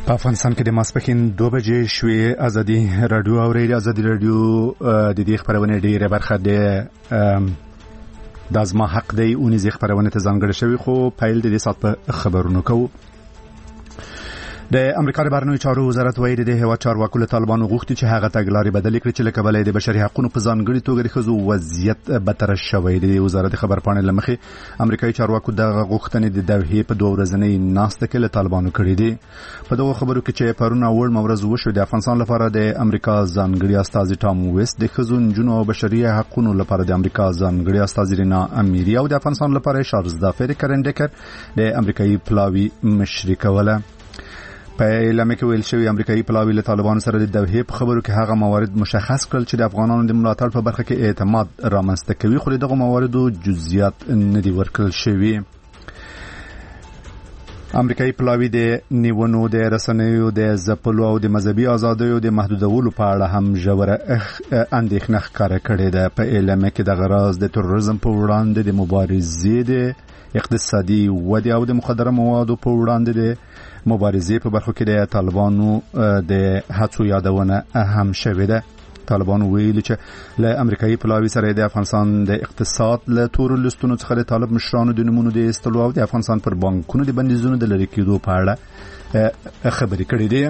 په افغانستان کې د ماسپښین 2 بجې شوې ازادي رادیو اورېدي. ازادي رادیو د دې خبرونه ډیره برخه ده د ازما حق دی اونې زی خبرونه ته ځانګړې شوی خو پایل د دې سات په خبرونو کوو. د امریکا د بهرنیو چارو وزارت وایي د هیواد چارواکو له طالبانو غوښتي چې هغه تګلارې بدل کړي چې لکه بلې د بشري حقوقو په ځانګړي توګه د ښځو وضعیت بدتر شوی دی. وزارت خبرپاڼې لمخې امریکایي چارواکو د غوښتنې د دوحې په 2 ورځنۍ ناسته کې له طالبانو کړې دي. په دغه خبرو کې چې پرون اول مورز وشو د افغانستان لپاره د امریکا ځانګړي استازي ټام ویست د ښځو نجونو او بشري حقوقو لپاره د امریکا ځانګړي استازي رینا امیری او د افغانستان لپاره شارلز دافر کرنډکر د امریکایي پلاوی مشري کوله. په اعلان کې ویل شوی امریکایي پلاوی له طالبانو سره د دوحې په خبرو کې هغه موارد مشخص کړل چې د افغانانو د ملاتړ په برخه کې اعتماد رامنځته کوي خو دغه مواردو جزئیات نه دي ورکړل شوی. امریکایي پلاوی د نیونو د رسنیو د ځپلو او د مذهبي ازادیو د محدودولو په اړه هم ژوره اندېښنه ښکاره کړې ده. په اعلان کې د غراز د تروریزم په وړاندې د مبارزې د اقتصادي ودې او د مخدره موادو په وړاندې د مبارزې په برخو کې د طالبانو د هڅو یادونه هم شوې ده. طالبانو ویلي چې له امریکایي پلاوی سره د افغانستان د اقتصاد له تور لستونو څخه د طالب مشرانو د نمونه د استلو او د افغانستان پر بانکونو د بندیزونو د لری کېدو په اړه خبرې کړې دي.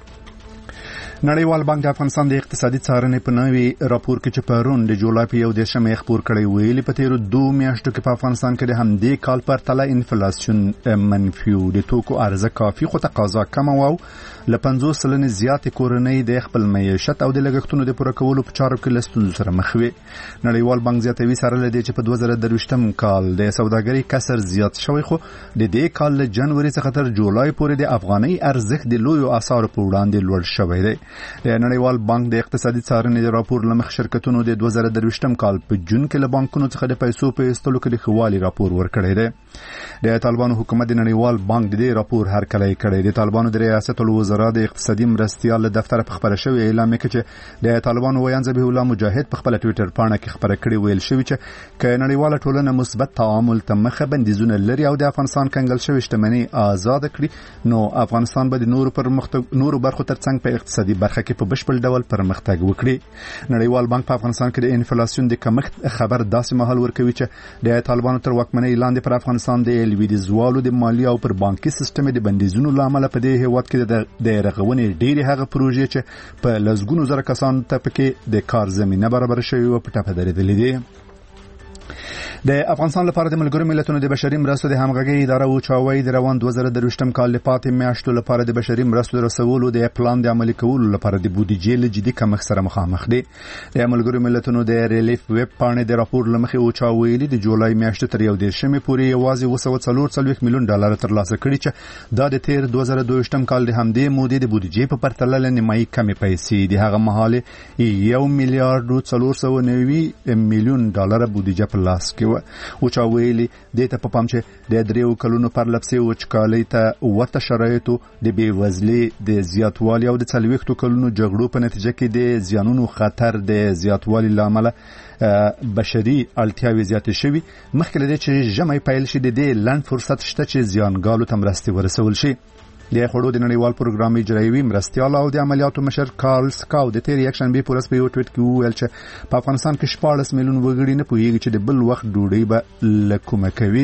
نړیوال بانک د افغانستان د اقتصادي څارنې په نوي راپور کې چې پرون د جولای په 1 خبر کړی ویلي په تیرو 2 میاشتو کې په افغانستان کې د همدې کال پر تله انفلیشن منفي د توکو عرضه کافي خو تقاضا کم او ل 50% زیات کورنۍ د خپل معیشت او د لګښتونو د پوره کولو په چارو کې لستونو سره مخ وي. نړیوال بانک زیاتوي سره لدی چې په 2023 کال د سوداګرۍ کسر زیات شوی خو د دې کال له جنوري څخه تر جولای پورې د افغاني ارزښت د لوی اثار په وړاندې لوړ شوی دی. د نړیوال بانک د اقتصادي څارنې راپور لمخ شرکتونو د 2023 کال په جون کې له بانکونو څخه د پیسو په ایستلو کې د خوالي راپور ورکړی دی. د طالبانو حکومت د نړیوال بانک د دې راپور هرکلی کړی. د طالبانو د ریاست الوزرا د اقتصادي مرستیال دفتر په خبره شوی اعلان کې چې د طالبانو ویان ذبیح الله مجاهد په خپل ټوئیټر پاڼه کې خبره کړې ویل شوی چې ک نړیواله ټولنه مثبت تعامل ته مخه بندیزونه لري او د افغانستان کنګل شوی شتمنۍ آزاد کړي نو افغانستان به د نورو برخو ترڅنګ په اقتصادي برخه کې په بشپړ ډول پرمختګ وکړي. نړیوال بانک په افغانستان کې د انفلیشن د کمښت خبر داسې مهال ورکوي چې د طالبانو تر واکمنۍ لاندې پر افغانستان د لویدیځوالو د مالی او پر بانکي سیستم د بندیزونو لامل په دې هیواد کې د رغونې ډېری هغه پروژې چې په لزګونو زره کسان ته پکې د کار زمينه برابر شوی او په ټاپه درېدلې دي. د افغانستان لپاره د ملګرو ملتونو د بشري مرستو د همغږي اداره او چاوي د روان 2023 کال لپاره میاشتو لپاره د بشري مرستو رسولو د پلان د عملي کولو لپاره د بودیجې له جدي کمښت سره مخامخ دي. د ملګرو ملتونو د ریلیف ویب پاڼې د راپور لمخې او چاوي د جولای میاشتې تر 11 پورې یوازې 240 میلیون ډالر ترلاسه کړي چې دا د تیر 2022 کال د همدې مودې د بودیجې په پرتله نیمایي کمې پیسې دي. هغه مهال 1 میلیارډ 490 میلیون ډالر بودیجه په لاس کې او چا ویلي د ته په پام چې د 3 کلونو پر لپسې وچکالۍ ته ورته شرایطو د بیوزلۍ د زیاتوالي او د 40 کلونو جګړو په نتیجه کې د زیانونو خطر د زیاتوالي لامل بشري اړتیاوې زیاتې شوي. مخکې له دې چې جمعي پیل شي د دې لاند فرصت شته چې زیانګالو ته مرستې ورسول شي. د خړو د نړیوال پروګرام اجرایوي مرستيال او د عملیاتو مشر کارل سکاو د تیر یک شنبه پورس په یو ټویټ کې ویل چې په افغانستان کې 14 میلیون وګړي نه پوهیږي چې د بل وخت ډوډۍ به لکومه کوي.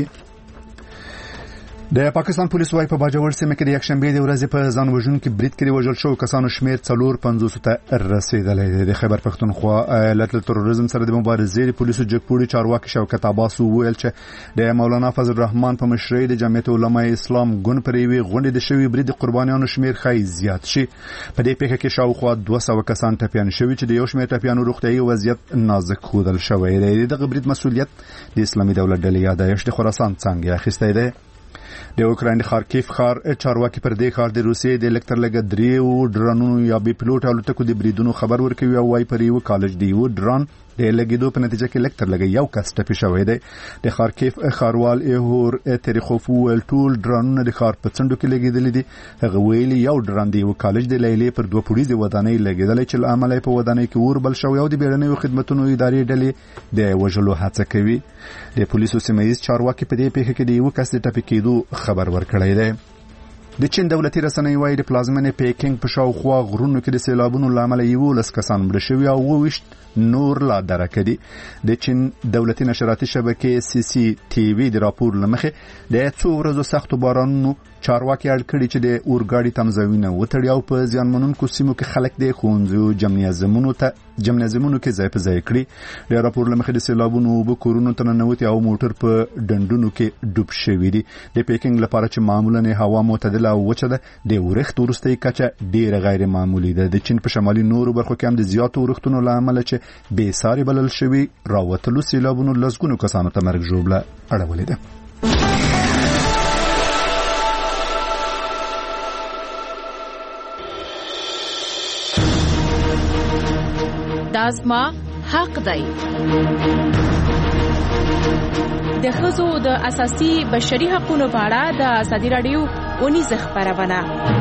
د پاکستان پولیس وايي په باجوړ سیمه کې د یک شنبه د ورځې په ځان وژونکو برید کې وژل شو کسانو شمیر 450 ته رسیدلی دی. د خیبر پښتونخوا ایالت تروریزم سره د مبارزې د پولیسو جګپوړي چارواکي شوکت عباس ویل چې د مولانا فضل الرحمن په مشرۍ د جمعیت علماء اسلام ګوند پریوي غونډې د شوی برید قربانیانو شمیر خای زیات شي. په دې پیښه کې شاوخوا 200 کسان ټپیان شوي چې د یو شمیر ټپیانو روغتيایي وضعیت نازک خودل شوی دی. د برید مسؤلیت د اسلامي دولت ډلې یادایش د خراسان څنګه اخیسته دی. د اوکراین خارکیف ښار چارواکي پر دې ښار د روسیې د الکتر لګ دریو ډرونونو یا بي پلوټ الوتکو د بریدونو خبر ورکوي او وايي پر یو کالج دی و ډرون د لګیدو په نتیجه کې الکتر لګ یو کس ټپي شوی دی. د خارکیف ښاروال ایهور تریخوف ول ټول ډرونونه د ښار په څنډو کې لګیدل دي. هغه ویلي یو ډرون دی و کالج د لیلې پر 2 پولیسو ودانۍ لګیدل چې عمل په ودانۍ کې ور بل شوی او د بیړنیو خدماتو ادارې ډلې د وژلو هڅه کوي. د پولیسو سیمایي چارواکي په دې پیښه کې د یو کس د ټپي کېدو خبر ورکړی دی. د چین دولتي رسنۍ وايي د پلازمینې پیکینګ په شاوخوا غرونو کې د سیلابونو له امله 11 کسان مړه شوي او 28 نور لا درکه دي. د چین دولتي نشراتي شبکې CCTV د راپور لمخې د څو ورځو سختو بارانونو چارواکي اړ کړي چې د اورګاډي تمځایونه وتړي او په زیانمنونکو سیمو کې خلک د ښوونځیو جمنازیمونو کې ځای په ځای کړي. د راپور لمخې د سیلابونو اوبه کورونو ته ننوتي او موټر په ډنډونو کې ډوب شوي دي. د پیکینګ لپاره چې معمولا هوا معتدله او وچه ده د ورښت وروستۍ کچه ډیره غیر معمولي ده. د چین په شمالي نورو برخو کې هم د زیاتو ورښتونو له امله چې بې ساري بلل شوي راوتلو سیلابونو لسګونو کسانو ته مرګ ژوبله اړولې ده. دا زما حق دی. د ښځو د اساسي بشري حقوقو په اړه د ازادي راډیو اونیز خبرونه.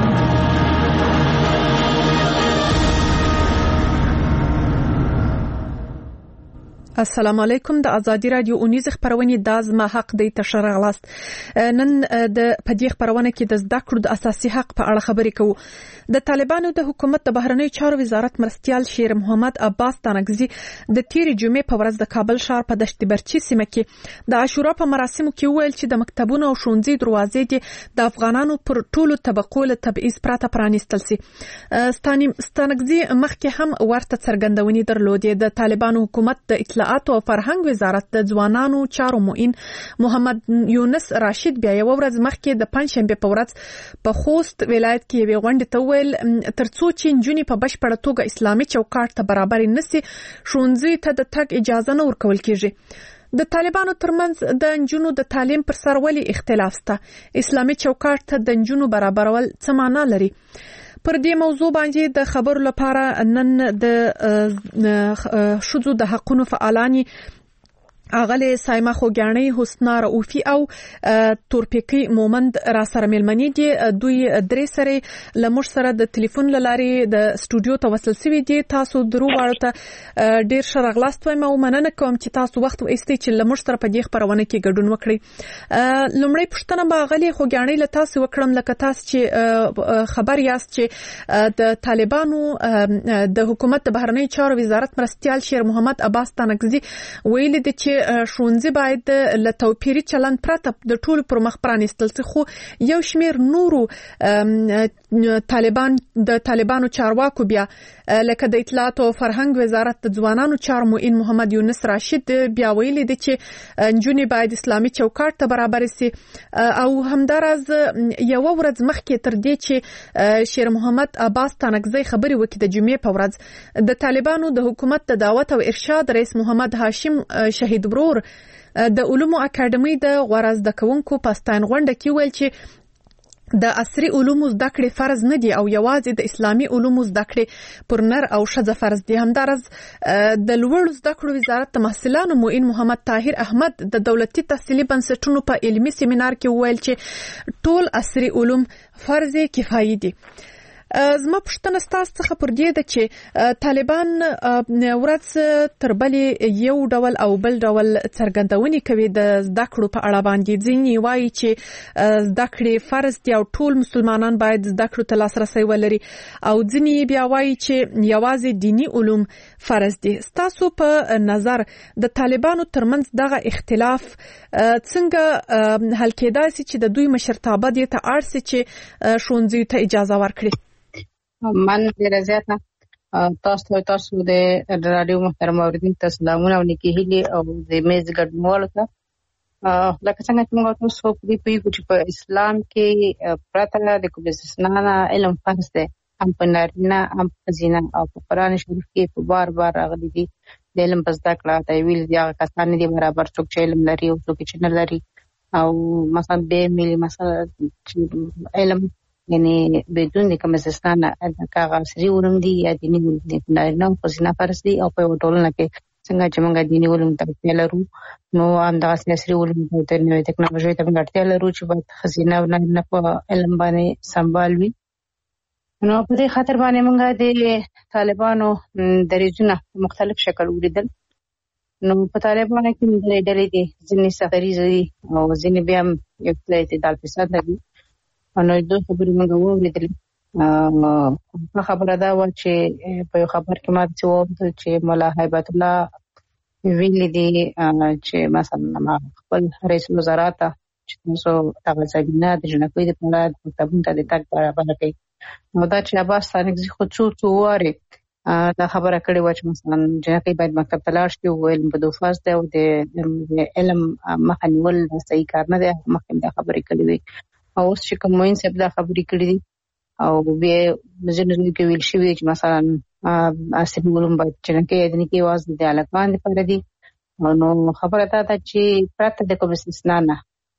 السلام علیکم. د ازادي راډیو اونیز خبرونه د زما حق دی تشریح غلاست. نن د پدې خبرونه کې د زده کړو د اساسي حق په اړه خبرې کوو. د طالبانو د حکومت د بهرنیو چارو وزارت مرستيال شیر محمد عباس تانکزي د تیری جمعې په ورځ د کابل ښار په دشت برچی سیمه کې د عاشورا په مراسمو کې ویل چې د مکتبونو او ښوونځي دروازې دي د افغانانو پر ټولو طبقو له تبعیض پرته پرانیستل سي. تانکزي مخکې هم ورته څرګندونې درلودې. د طالبانو حکومت د اطلاعات او فرهنګ وزارت د ځوانانو چارو معین محمد یونس راشد بیا یو ورځ مخکې د پنځشنبه په ورځ په خوست ولایت کې یو غونډه ته ترڅو چې نجونې په بشپړه توګه اسلامي چوکاټ ته برابر نشي ښوونځي ته د تګ اجازه نه ورکول کیږي. د طالبانو ترمنځ د نجونو د تعلیم پر سر ولې اختلاف شته؟ اسلامي چوکاټ ته د نجونو برابرول څه معنا لري؟ پر دې موضوع باندې د خبرو لپاره نن د ښځو د حقوقو فعالانی اغله سایما خوګانی حسنا رؤفی او تورپیکی مومند را سره ملمنی دي. دوی درې سره لمر سره د ټلیفون لاري د استودیو ته وصل سوي دي. تاسو درو ورته ډیر شرغلاست وایم او مننه کوم چې تاسو وخت وایستئ چې لمر سره په دې خبرونه کې ګډون وکړئ. لومړی پوښتنه به اغله خوګانی له تاسو وکړم لکه تاسو چې خبر یاست چې د طالبانو د حکومت د بهرنیو چارو وزارت مرستيال شیر محمد عباس تانکزي ویل دي چې ښوونځي باید له توپیري چلند پرته د ټولو پر مخ پرانیستل شي. خو یو شمیر نورو طالبانو چارواکو بیا لکه د اطلاعات او فرهنګ وزارت د ځوانانو چارو معین محمد یونس راشد بیا ویلي دي چې نجونې باید اسلامي چوکاټ ته برابر شي او همدارز یو ورځ مخکې تر دې چې شیر محمد عباس تانکزي خبري وکړي د جمعې په ورځ د طالبانو د حکومت د دعوت او ارشاد رئیس محمد هاشم شهید برور د علومو اکاډمي د غوړ زده کوونکو په ستاین غونډه کې ویل چې د عصري علومو زده کړې فرض نه دي او یوازې د اسلامي علومو زده کړې پر نر او ښځه فرض دي. همدارز د لوړو زده کړو وزارت د محصلانو معین محمد طاهر احمد د دولتي تحصیلي بنسټونو په علمي سیمینار کې ویل چې ټول عصري علوم فرض کفایي دي. زما پوښتنه ستاسو څخه پر دې ده چې طالبان ورځ تر بلې یو ډول او بل ډول څرګندونې کوي د زده کړو په اړه باندې. ځینې وایي چې زده کړې فرض دي او ټول مسلمانان باید زده کړو ته لاسرسی ولري او ځینې بیا وایي چې یوازې دینی علوم فرض دي. ستاسو په نظر د طالبانو ترمنځ دغه اختلاف څنګه حل کېدای شي چې د دوی مشرتابه دې ته اړ شي چې ښوونځیو ته اجازه ورکړي؟ من ډیره زیاته تاسو د رادیو محترم اوریدونکو ته سلامونه او نیکی هیلې او د میز ګډونوالو ته لکه څنګه چې موږ تاسو په دې پیښو چې په اسلام کې پرته د کوم استثنا علم فرض دی هم په نارینه هم په زینا او په قرآن شریف کې په بار بار راغلي دي د علم په زده کړه ته ویل دي هغه کسان دي برابر څوک چې علم لري او څوک چې نه لري او مثلا به ملي مثلا علم یعنی بدون د کوم استثنا د کاغذي علوم دي یا دیني علوم دي نه په زینا فرض دي او په ټولنه کې څنګه چې موږ دیني علوم ته اړتیا لرو نو همدغه سیاسي علوم ته نوې ټکنالوژي ته اړتیا لرو چې باید خزینه نه په علم باندې سمبال وي. نو په دې خاطر باندې موږ د طالبانو دریځونه مختلف شکل ولیدل. نو په طالبانو کې موږ ډېرې دي ځینې سفریزي او ځینې بیا یو څه اعتدال پسند دي نو دوی خبرې موږ واورېدلې. خبره دا و چې په یو خبر کې ما څه وویل چې مولا هیبت الله ویلي دي چې مثلا ما خپل رئیس وزارت چې تاسو هغه ځایونه د جنکۍ د پلان مکتبونو ته د تګ برابر کړئ. نو دا چې عباس ثانګزي خو څو واره دا خبره کړې و چې مثلا جنکۍ باید مکتب ته لاړ شي او علم په دوفاز دی او د علم مخه نیول صحیح کار نه دی. مخکې دا خبرې کړې وي او اوس چې کوم موین صاحب دا خبرې کړې دي او بیا ځینې کې ویل شوی چې مثلا عصري علوم باید جنکۍ ادنیکي واز د علاقان لپاره دي. نو خبره دا ده چې پرته د کوم استثنا نه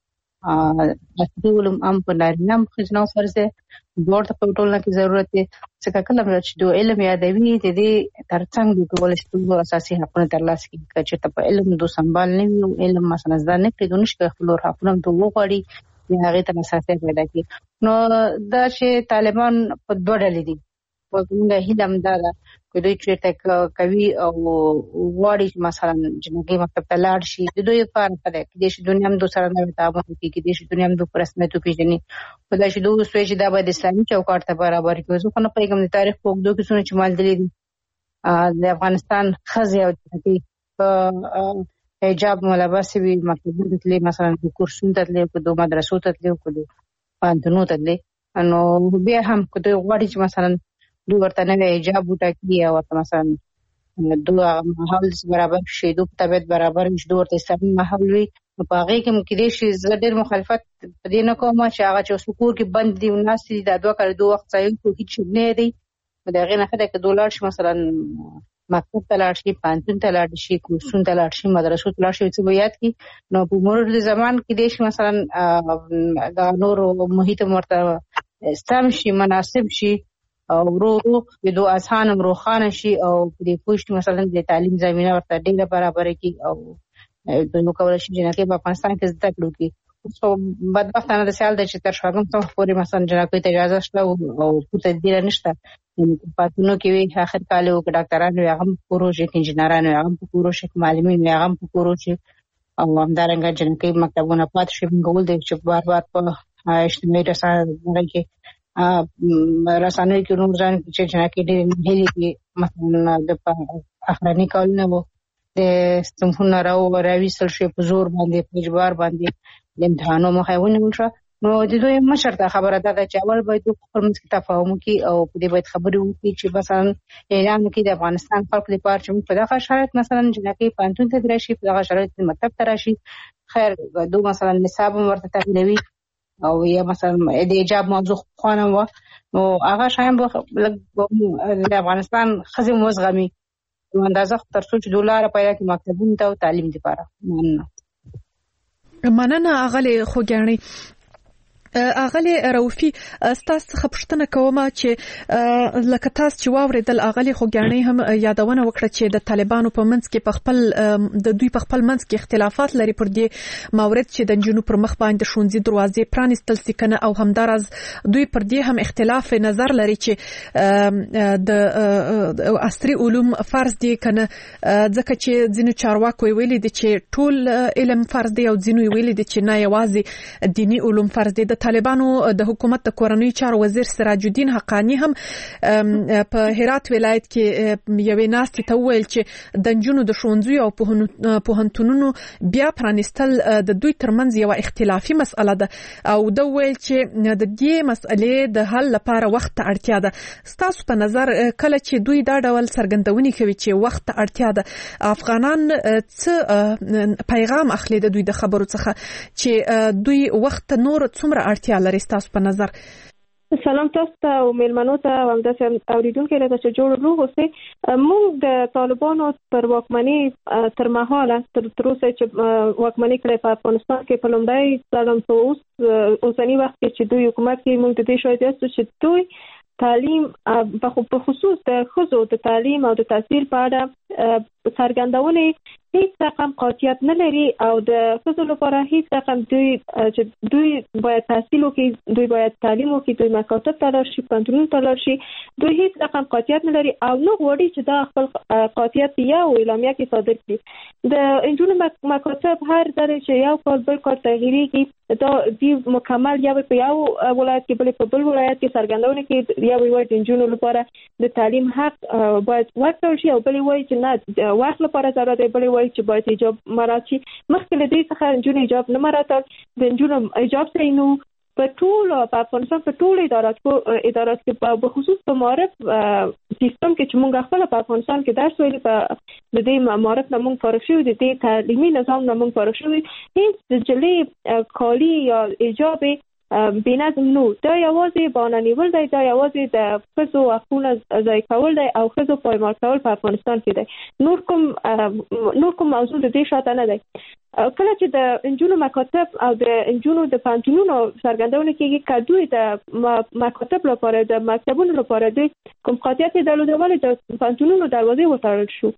عصري علوم هم په نارینه هم ښځینه فرض دی. دواړو ته په ټولنه کې ضرورت دی. ځکه کله چې د علم یادوي د دې ترڅنګ د کولی شي ټول اساسي حقونه ترلاسه کړي. که چېرته په علم دو سمبال نه وي او علم مثلا زده نه کړي نو نشي کولی خپل حقونه هم وغواړي یا هغې ته اساسیت پیدا کړي. نو دا چې طالبان په دوه ډلې دي. زموږ هیله همدا ده که دوی چېرته کوي او غواړي چې مثلا جنکۍ مکتب ته لاړ شي د دوی لپاره ښه دی. کېدای شي دنیا هم دو سره نوی تعامل وکړي، کېدای شي دنیا هم دو په رسمیت وپېژني. کېدای شي دوی اوس وایي چې دا باید اسلامي چوکاټ ته برابر کړي. زه خو نه پوهېږم د تاریخ په اوږدو کیسونه چې ما لیدلي دي د افغانستان ښځې او جنکۍ په حجاب ملبسې وي، مکتبونو ته تللې، مثلا کورسونو ته تللې، که دوی مدرسو ته تللې، که دوی پوهنتونونو ته تللې. نو بیا هم که دوی غواړي چې مثلا دوی ورته نوی حجاب وټاکي او ورته مثلا دوی هغه ماحول برابر شي، دوی په طبیعت برابر شي، دوی ورته اسلامي ماحول وي، نو په هغې کې کېدای شي زه ډېر مخالفت په دې نه کوم چې هغه چې اوس په کور کې بند دي او ناست دي دا 2 کاله 2 وخت ځای کوي هېڅ شی نه دی. نو د هغې نه ښه دی که دوی لاړ شي مثلا مکتب ته لاړ شي، پوهنتون ته لاړ شي، کورسونو ته لاړ شي، مدرسو ته لاړ شي، څه به یاد کړي. نو په مرور د زمان کېدای شي مثلا د نورو محیط هم ورته سم شي، مناسب شي او ورو ورو د دوی اذهان هم روښانه شي او په دې پوه شي مثلا د تعلیم زمینه ورته ډېره برابره کړي او دوی وکولی شي جنکۍ په افغانستان کې زده کړه وکړي. خو بدبختانه داسې حال دی چې تر 4 صنف پورې مثلا جنکۍ ته اجازه شته او پورته ډېره نشته. پاتونو کې وي آخر کال وي که ډاکټران وي هغه هم په کورو شي، که انجینران وي هغه هم په کورو شي، که معلمین وي هغه هم په کورو شي او همدارنګه جنکۍ مکتبونه پاتې شي. موږ ول دی چې بار بار په اجتماعي رسنیو کې نور ځان چې جنکۍ ډېرې هیلې دي مثلا د اخرني کالونه و د صنفونه راویستل شي په زور باندې، په اجبار باندې د امتحانو مخه یې ونیول شوه. نو د دوی مشر ته خبره دا ده چې اول باید دوی خپل منځ کې تفاهم وکړي او په دې باید خبرې وکړي چې مثلا اعلان وکړي د افغانستان خلکو لپاره چې موږ په دغه شرایط مثلا جنکۍ پوهنتون ته راشي، په دغه شرایط مکتب ته راشي. خیر دوی مثلا نصاب هم ورته تغییروي او یا مثلا د حجاب موضوع خوانه و نو هغه شایم د افغانستان ښځې وزغمي نو اندازه تر څو چې دولار پیدا کړي مکتبونو ته او تعلیم لپاره. مننه اغلې خوګیاڼي. اغلی رؤفي ستاسو څخه پوښتنه کوم چې لکه تاسو چې واوریدل اغلی خوګیاڼي هم یادونه وکړه چې د طالبانو په منځ کې د دوی په خپل منځ کې اختلافات لري پر دې مورد چې د جنوب پر مخ باندې ښوونځي دروازې پرانیستل سي کنه او همدارز دوی پر دې هم اختلاف نظر لري چې د عصري علوم فرض دي کنه ځکه چې ځینو چارواکو ویلي دي چې ټول علم فرض دی او ځینو ویلي دي چې نه یوازې دینی علوم فرض دي. د طالبانو د حکومت د کورنۍ چارو وزیر سراج الدین حقانی هم په هرات ولایت کې یوې ناستې ته وویل چې د نجونو د ښوونځیو او پوهنتونونو بیا پرانیستل د دوی ترمنځ یو اختلافي مسأله ده او دا وویل چې د دې مسئلې د حل لپاره وخت ته اړتیا ده. ستاسو په نظر کله چې دوی دا ډول څرګندونې کوي چې وخت ته اړتیا ده افغانان څه پیغام اخلي د دوی د خبرو څخه چې دوی وخت نور څومره اړتیا لري ستاسو په نظر؟ سلام تاسو ته او میلمنو ته او همداسې اوریدونکو ته چې جوړ روغ اوسئ. موږ د طالبانو پر واکمنۍ تر مهاله تر اوسه چې واکمنۍ کړې په افغانستان کې په لومړی ځل په اوسني وخت کې چې دوی حکومت کې موږ د دې شاهد یاستو چې دوی تعلیم په خصوص د ښځو د تعلیم او د تحصیل په اړه څرګندونه هیڅ رقم قاطعیت نه لري او د ښځو لپاره هیڅ رقم دوی باید تحصیل وکړي، دوی باید تعلیم وکړي، دوی مکاتب ته لاړ شي، پوهنتونونو ته لاړ شي، دوی هیڅ رقم قاطعیت نه لري او نه غواړي چې دا خپل قاطعیت یو اعلامیه کې صادر کړي. د انجونو مکاتب هر ځل چې یو کال بل کال تغییریږي، دا دی مکمل یو په یو ولایت کې بل په بل ولایت کې څرګندونه کې یو وایي د انجونو لپاره د تعلیم حق باید ورکړل شي او بل وایي چې نه وخت لپاره ضرورت دی، بل وایي چې باید حجاب مراعات شي. مخکې له دې څخه انجونو حجاب نه مراعات، د انجونو حجاب صحیح نه په ټول په افغانستان په ټول ادارات کې په خصوص په معارف سیستم کې چې موږ خپل په افغانستان کې درس ویلي، په د دې معارف نه موږ فارغ شوي، د دې تعلیمي نظام نه موږ فارغ شوي، هیڅ جلې کالي یا حجاب بنظم نو. دا یوازې بهانه نیول دی، دا یوازې د ښځو حقونه ضایع کول دی او ښځو پایمال کول په افغانستان کې دی. نور کوم موضوع د دې شاته نه دی. کله چې د انجونو مکاتب او د انجونو د پوهنتونونو څرګندونه کېږي که دوی د مکاتب لپاره د مکتبونو لپاره دوی کوم قاطعیت درلوده، ولې د پوهنتونونو دروازې وتړل شو.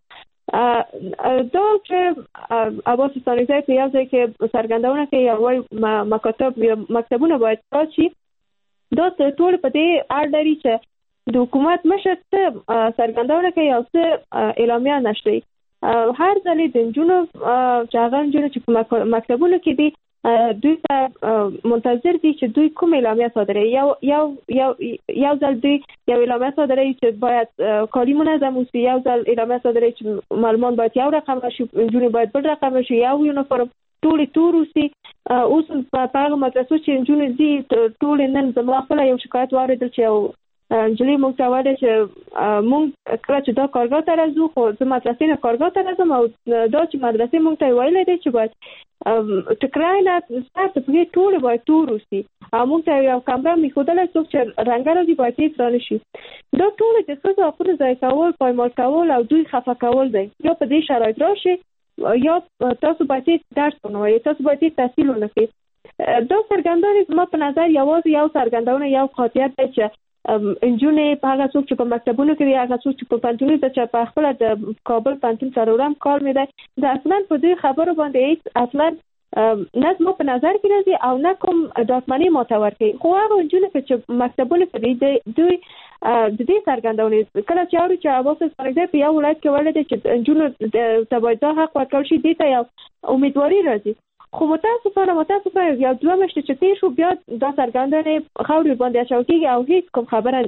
دا چې عباس ستانکزی په یو ځای کې څرګندونه کوي یا وایي مکاتب یا مکتبونه باید پاک شي، دا ټول په دې اړه لري چې د حکومت مشر څه څرګندونه کوي او څه اعلامیه نشته. هر ځل د انجونو چې هغه انجونو چې په مکتبونو کې دي دوی ته منتظر دي چې دوی کوم اعلامیه صادروي. یو ځل دوی یو اعلامیه صادروي چې باید کالي منظم وي، یو ځل اعلامیه صادروي چې معلمان باید یو رقم شي، انجونې باید بل رقم شي، یو یونیفورم ټولې تور وسي. اوس په هغه مدرسو چې انجونې دي ټولې نن زما خپله یو شکایت واورېدل چې یو انجلۍ موږ ته ویل چې موږ کله چې دا کارګاه ته راځو، خو زه مدرسې نه کارګاه ته راځم او دا چې مدرسې موږ ته ویلی دی چې باید ټکرای نه سر ته پښې ټولې باید تور وسي او موږ ته یو کمره میښودلی څوک چې رنګه راځي باید هېڅ رانه شي. دا ټولې د ښځو حقونه ضایع کول، پایمال کول او دوی خفه کول دی. یا په دې شرایط راشي یا تاسو باید هېڅ درس ونه وایئ، تاسو باید هېڅ تحصیل ونه کړئ. دا څرګندونې زما په نظر یوازې یو څرګندونه یو قاطعیت دی چې انجونې په هغه څوک چې په مکتبونو کې دي، هغه څوک چې په پوهنتونونو ته چې په خپله د کابل پوهنتون څلورم کال مې دی، د اصلا په دې خبرو باندې هېڅ اصلا نه زما په نظر کې راځي او نه کوم ډاکمنې ماته ورکوي. خو هغه انجونې چې مکتبونو کې دي دوی د دې څرګندونې کله چې اوري چې عباس ستانکزی په یو ولایت کې ویلی دی چې انجونو ته باید دا حق ورکړل شي، دې ته یو امیدواري راځي. خو متاسفانه یو دوه میاشتې چې تېر شو بیا دا څرګندونې خاورې باندې اچول کېږي او هېڅ کوم خبره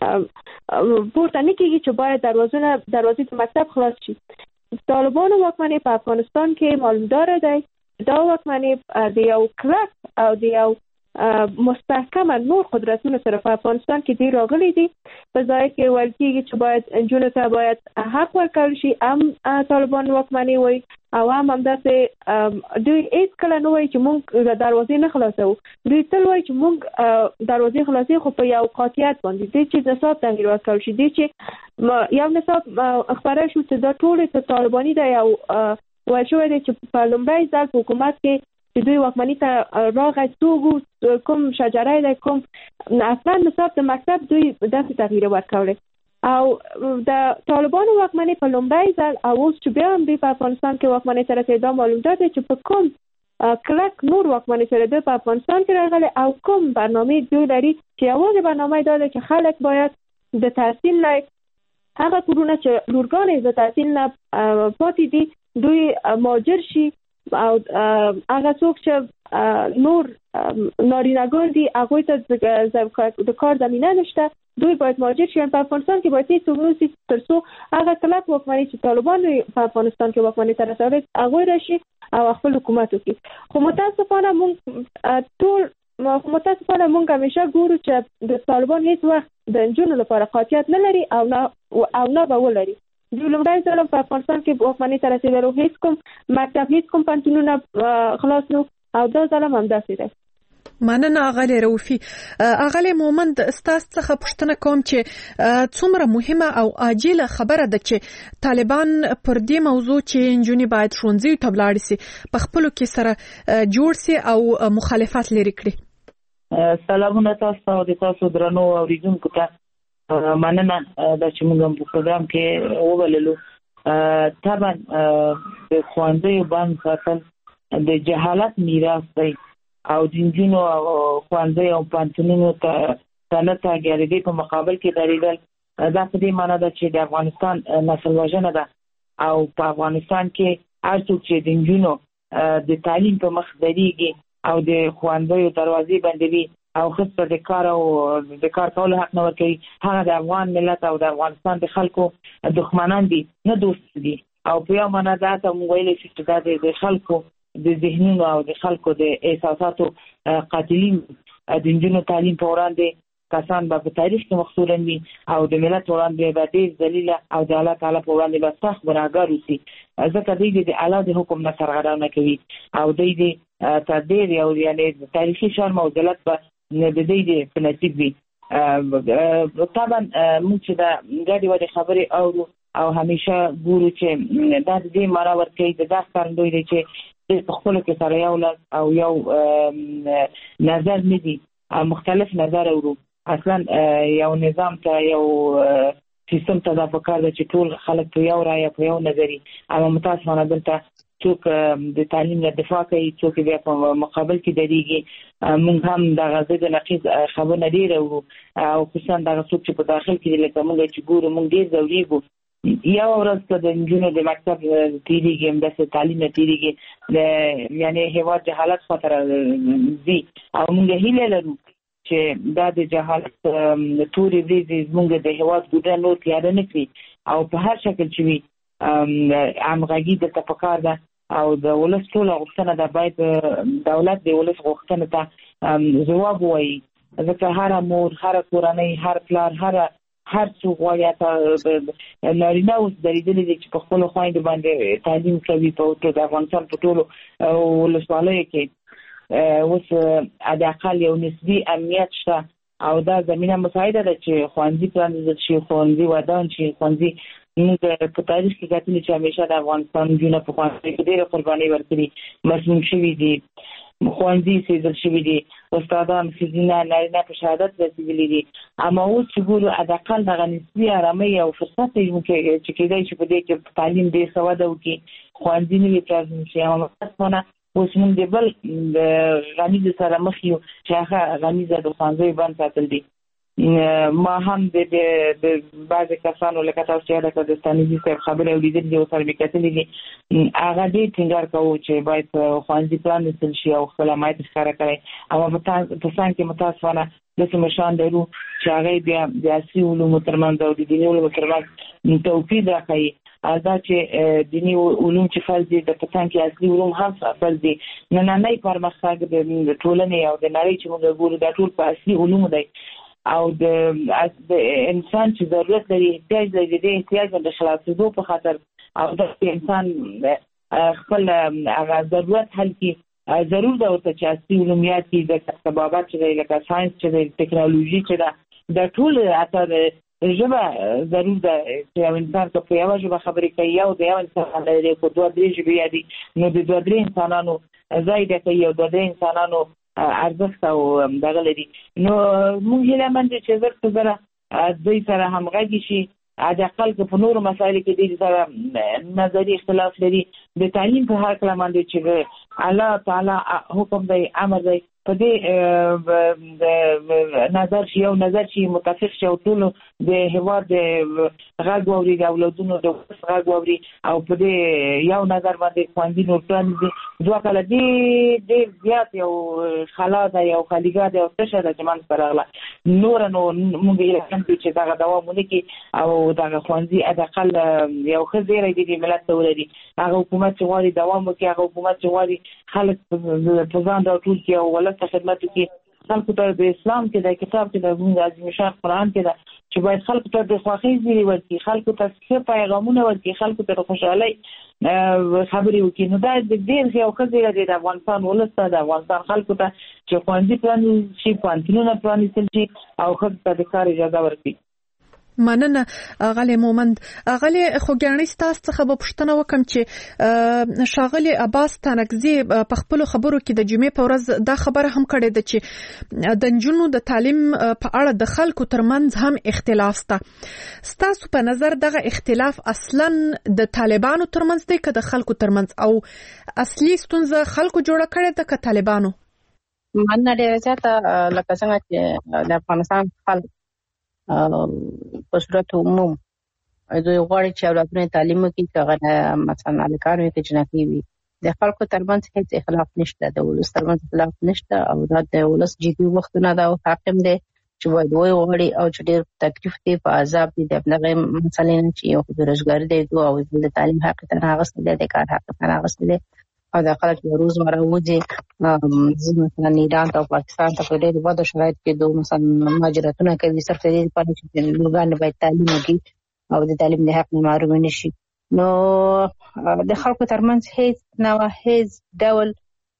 پورته نه کېږي چې باید دروازې د مکتب خلاص شي. طالبانو واکمنۍ په افغانستان کې معلومداره دی. دا واکمنۍ د یو کلک او د یو مستحکم نور قدرتونو سره په افغانستان کې دی راغلي دي. په ځای کې ویل کېږي چې باید انجونو ته باید حق ورکړل شي، هم طالبان واکمنۍ وایي او هم همداسې دوی هېڅ کله نه وایي چې موږ دروازې نه خلاصوو. دوی تل وایي چې موږ دروازې خلاصوي خو په یو قاطعیت باندې دی چې نصاب تغییر ورکړل شي، دی چې یو نصاب خپاره شو چې دا ټولې طالباني دی او ویل شوی دی چې په لومړی ځل په حکومت کې چې دوی واکمنۍ ته راغی څوک کوم شجره دی کوم اصلا نصاب د مکتب دوی داسې تغییر ورکولی او د طالبانو واکمنۍ په لومړی ځل او اوس چې بیا هم دوی په افغانستان کې واکمنۍ ته رسېدا معلومدار دی چې په کوم کلک نور واکمنۍ سره دوی په افغانستان کې راغلی او کوم برنامې دوی لري چې یوازې برنامه دا ده چې خلک باید د تحصیل نه هغه کورونه چې لورګانې د تحصیل نه پاتې دي دوی مهاجر شي او هغه څوک چې نور نارینه‌ګان دي هغوی ته د کار زمینه نشته دوی باید مهاجر شي. په افغانستان کې باید هېڅ څوک نوسي تر څو هغه کلک واکمنۍ چې طالبان په افغانستان کې واکمنۍ ته رسولي هغوی راشي او خپل حکومت وکړي. خو متاسفانه موږ همیشه ګورو چې د طالبان هېڅ وخت د نجونو لپاره قاطعیت نه لري او نه به ولري. دوی لومړی ځل په افغانستان کې واکمنۍ ته رسېدلو هېڅ کوم مکتب هېڅ کوم پوهنتونونه خلاص نه او دا ځل هم همداسې دی. مننه اغلی روفي. اغلی مومند ستاسو څخه پوښتنه کوم چې څومره مهمه او عاجله خبره ده چې طالبان پر دې موضوع چې نجونې باید ښوونځیو ته ولاړې سي په خپلو کې سره جوړ سي او مخالفت لرې کړي. سلامونه تاسو او د تاسو درنو اوریدونکو ته مننه دا چې موږ په پروګرام کې ووللو. طبعا د خوندې باندې ساتل د جهالت میراث دی او د جنونو خوندې او پانتونونو ته نه تاګیږي په مقابل کې دریدل دا په دې معنی ده چې د افغانستان نسل وژنه ده او په افغانستان کې هر څوک چې د جنونو د تعلیم په مخ دریږي او د خوندې دروازې بندوي او خصوصا د کار کولو حق نه ورکوي هغه د افغان ملت او د افغانستان د خلکو دښمنان دي نه دوست دي او په یو معنا دا ته ویل چې دا د خلکو د ذهنونو او د خلکو د احساساتو قاتلین د جنونو تعلیم په وړاندې کسان به په تاریخ کې مخصورن وي او د ملت وړاندې به ډېر ذلیل او د الله تعالی په وړاندې به سخت ګناهګار اوسي ځکه دوی د الله د حکم نه سرغړونه کوي او دوی د تدبیر او یعنی تاریخي شرم او ذلت به د دوی د نصیب وي. طبعا موږ چې دا ګډې وړې خبرې اورو او همیشه ګورو چې دا د دې معنا ورکوي د دا ښکارندوی دی چې په خپلو کې سره یو لاس او یو نظر نه دي مختلف نظر اورو اصلا یو نظام ته یو سیستم ته دا پکار ده چې ټول خلک په یو رایه په یو نظري اما متاسفانه دلته څوک د تعلیم نه دفاع کوي څوک بیا په مقابل کې دریږي موږ هم د غزې د نقیض خبرونه ډېر اورو او خصوصا دغه څوک چې په داخل کې لکه موږ چې ګورو موږ ډېر ځورېږو یو ورځ که د نجونو د مکتب تیریږي همداسې تعلیم نه تیریږي یعنی هېواد جهالت خواته ځي او موږ هیله لرو چې دا د جهالت تورې وریځې زموږ د هېواد ګوډه نور تیاره نه کړي او په هر شکل چې وي همغږي دلته پکار ده او د ولس ټوله غوښتنه ده باید دولت د ولس غوښتنې ته ځواب ووایي ځکه هره مور هره کورنۍ هر پلار هر څوک غواړي نارینه اوس درېدلي دي چې په خپلو خویندو باندې تعلیم کوي په د افغانستان په ټولو ولسوالیو کې اوس حداقل یو نسبي امنیت شته او دا زمینه مساعده ده چې ښوونځي پرانیستل شي ښوونځي ودان شي ښوونځي موږ په تاریخ کې کتلي چې همیشه د افغانستان نجونې په ښوونځي کې ډېرې قربانۍ ورکړي مظلوم شوي دي ښوونځي سېزل شوي دي استادان ښځینه نارینه په شهادت رسېدلي دي اما اوس چې ګورو حداقل دغه نسبي ارامۍ او فرصت چې کېدای شي په دې کې تعلیم ډېر ښه وده وکړي ښوونځي نوي پرانیستل شي اما متاسفانه اوس موږ د بل غمیزې سره مخ یو چې هغه غمیزه د ښوونځیو بند ساتل دي ما هم د بعضې کسانو لکه تاسو چې یاده کړه د ستانیزي صاحب خبرې اورېدلې دي ورسره مې کتلې دي هغه ډېر ټینګار کوو چې باید ښوونځي پرانیستل شي او خپل حمایت ښکاره کړی اما په څنګ کې متاسفانه داسې مشران لرو چې هغه بیا د عصري علومو ترمنځ او د دیني علومو ترمنځ توپیر راښیي دا چې دیني علوم چې فرض دي د په څنګ کې اصلي علوم هم فرض دي نننی پرمختګ د ټولنې او د نړۍ چې موږ ګورو دا ټول په اصلي علومو دی او د انسان چې ضرورت لري احتیاج لري د احتیاج د خلاصېدو په خاطر او د انسان خپل هغه ضرورت حل کړي ضرور ده ورته چې اصلي علومیات کې د طبابت چې دی لکه ساینس چې دی ټکنالوژي چې ده د ټول اثر ژبه ضرور ده چې یو انسان که په یوه ژبه خبرې کوي یو د یو انسان لري خو دوه درې ژبې یادي نو د دوه درې انسانانو ځای ډکوي او دوه درې انسانانو ارزښت او دغه لري نو موږ هیله مند یو چې زر په زره دوی سره همغږي شي حداقل که په نورو مسایلو کې دوی سره نظري اختلاف لري د تعلیم په هکله باندې چې الله تعالی حکم دی امر دی په دې نظر شي یو نظر شي متفق شي او ټولو د هېواد غږ واوري د اولادونو د غږ واوري او په دې یو نظر باندې ښوونځي نور پرانیزي دوه کاله ډېر زیات یو خلا ده یو خالیګاه ده یو تشه ده چې منځته راغله نوره نو موږ هیله کوو چې دغه دوام ونه کړي او دغه ښوونځي حداقل یو ښه زیری دې ملت ته ولري هغه حکومت چې غواړي دوام وکړي هغه حکومت چې غواړي خلک په ځان راټول کړي او ولس ته خدمت وکړي خلکو ته د اسلام کې د کتاب کې د زموږ عظیم شان قرآن کې ده چې باید خلکو ته د خوښۍ زیری ورکړي خلکو ته ښه پیغامونه ورکړي خلکو ته د خوشحالۍ خبرې وکړي نو دا ډېر یو ښه زیری دی د افغانستان ولس ته د افغانستان خلکو ته چې ښوونځي پرانیستل شي پوهنتونونه پرانیستل شي او ښځو ته د کار اجازه ورکړي مننه غلې مومند. غلې خوګیانې ستاسو څخه به پوښتنه وکم چې شاغلي عباس تنگزی په خپل خبرو کې د جمعې په ورځ دا خبره هم کړې ده چې د نجونو د تعلیم په اړه د خلکو ترمنځ هم اختلاف شته. ستاسو په نظر دغه اختلاف اصلا د طالبانو ترمنځ دی که د خلکو ترمنځ، او اصلي ستونزه خلکو جوړه کړې ده که طالبانو؟ مننه ډیره زیاته. لکه څنګه چې د افغانستان خلک په صورت عموم دوی غواړي چې اولادونه تعلیم وکړي، که مثلا الکانو کې جنکۍ وي. د خلکو ترمنځ هیڅ اختلاف نشته، د ولس ترمنځ اختلاف نشته، او دا د ولس جدي وختونه دا حاکم دی چې باید وایي غواړي او چې ډېر تکلیف دی په عذاب دی د دغه مسلې نه چې یو بیروزګاري دی او د تعلیم حق ته راغستې دی، د کار حق ته راغستې دی، او د خلک روزمره وځي مثلا ایران ته او پاکستان ته په ډېر بد شرایط کې دوه مثلا مهاجرتونه کوي صرف دې لپاره چې لوګان باید تعلیم وکړي او د تعلیم د حق نه محروم نشي. نو د خلکو ترمنځ هیڅ ډول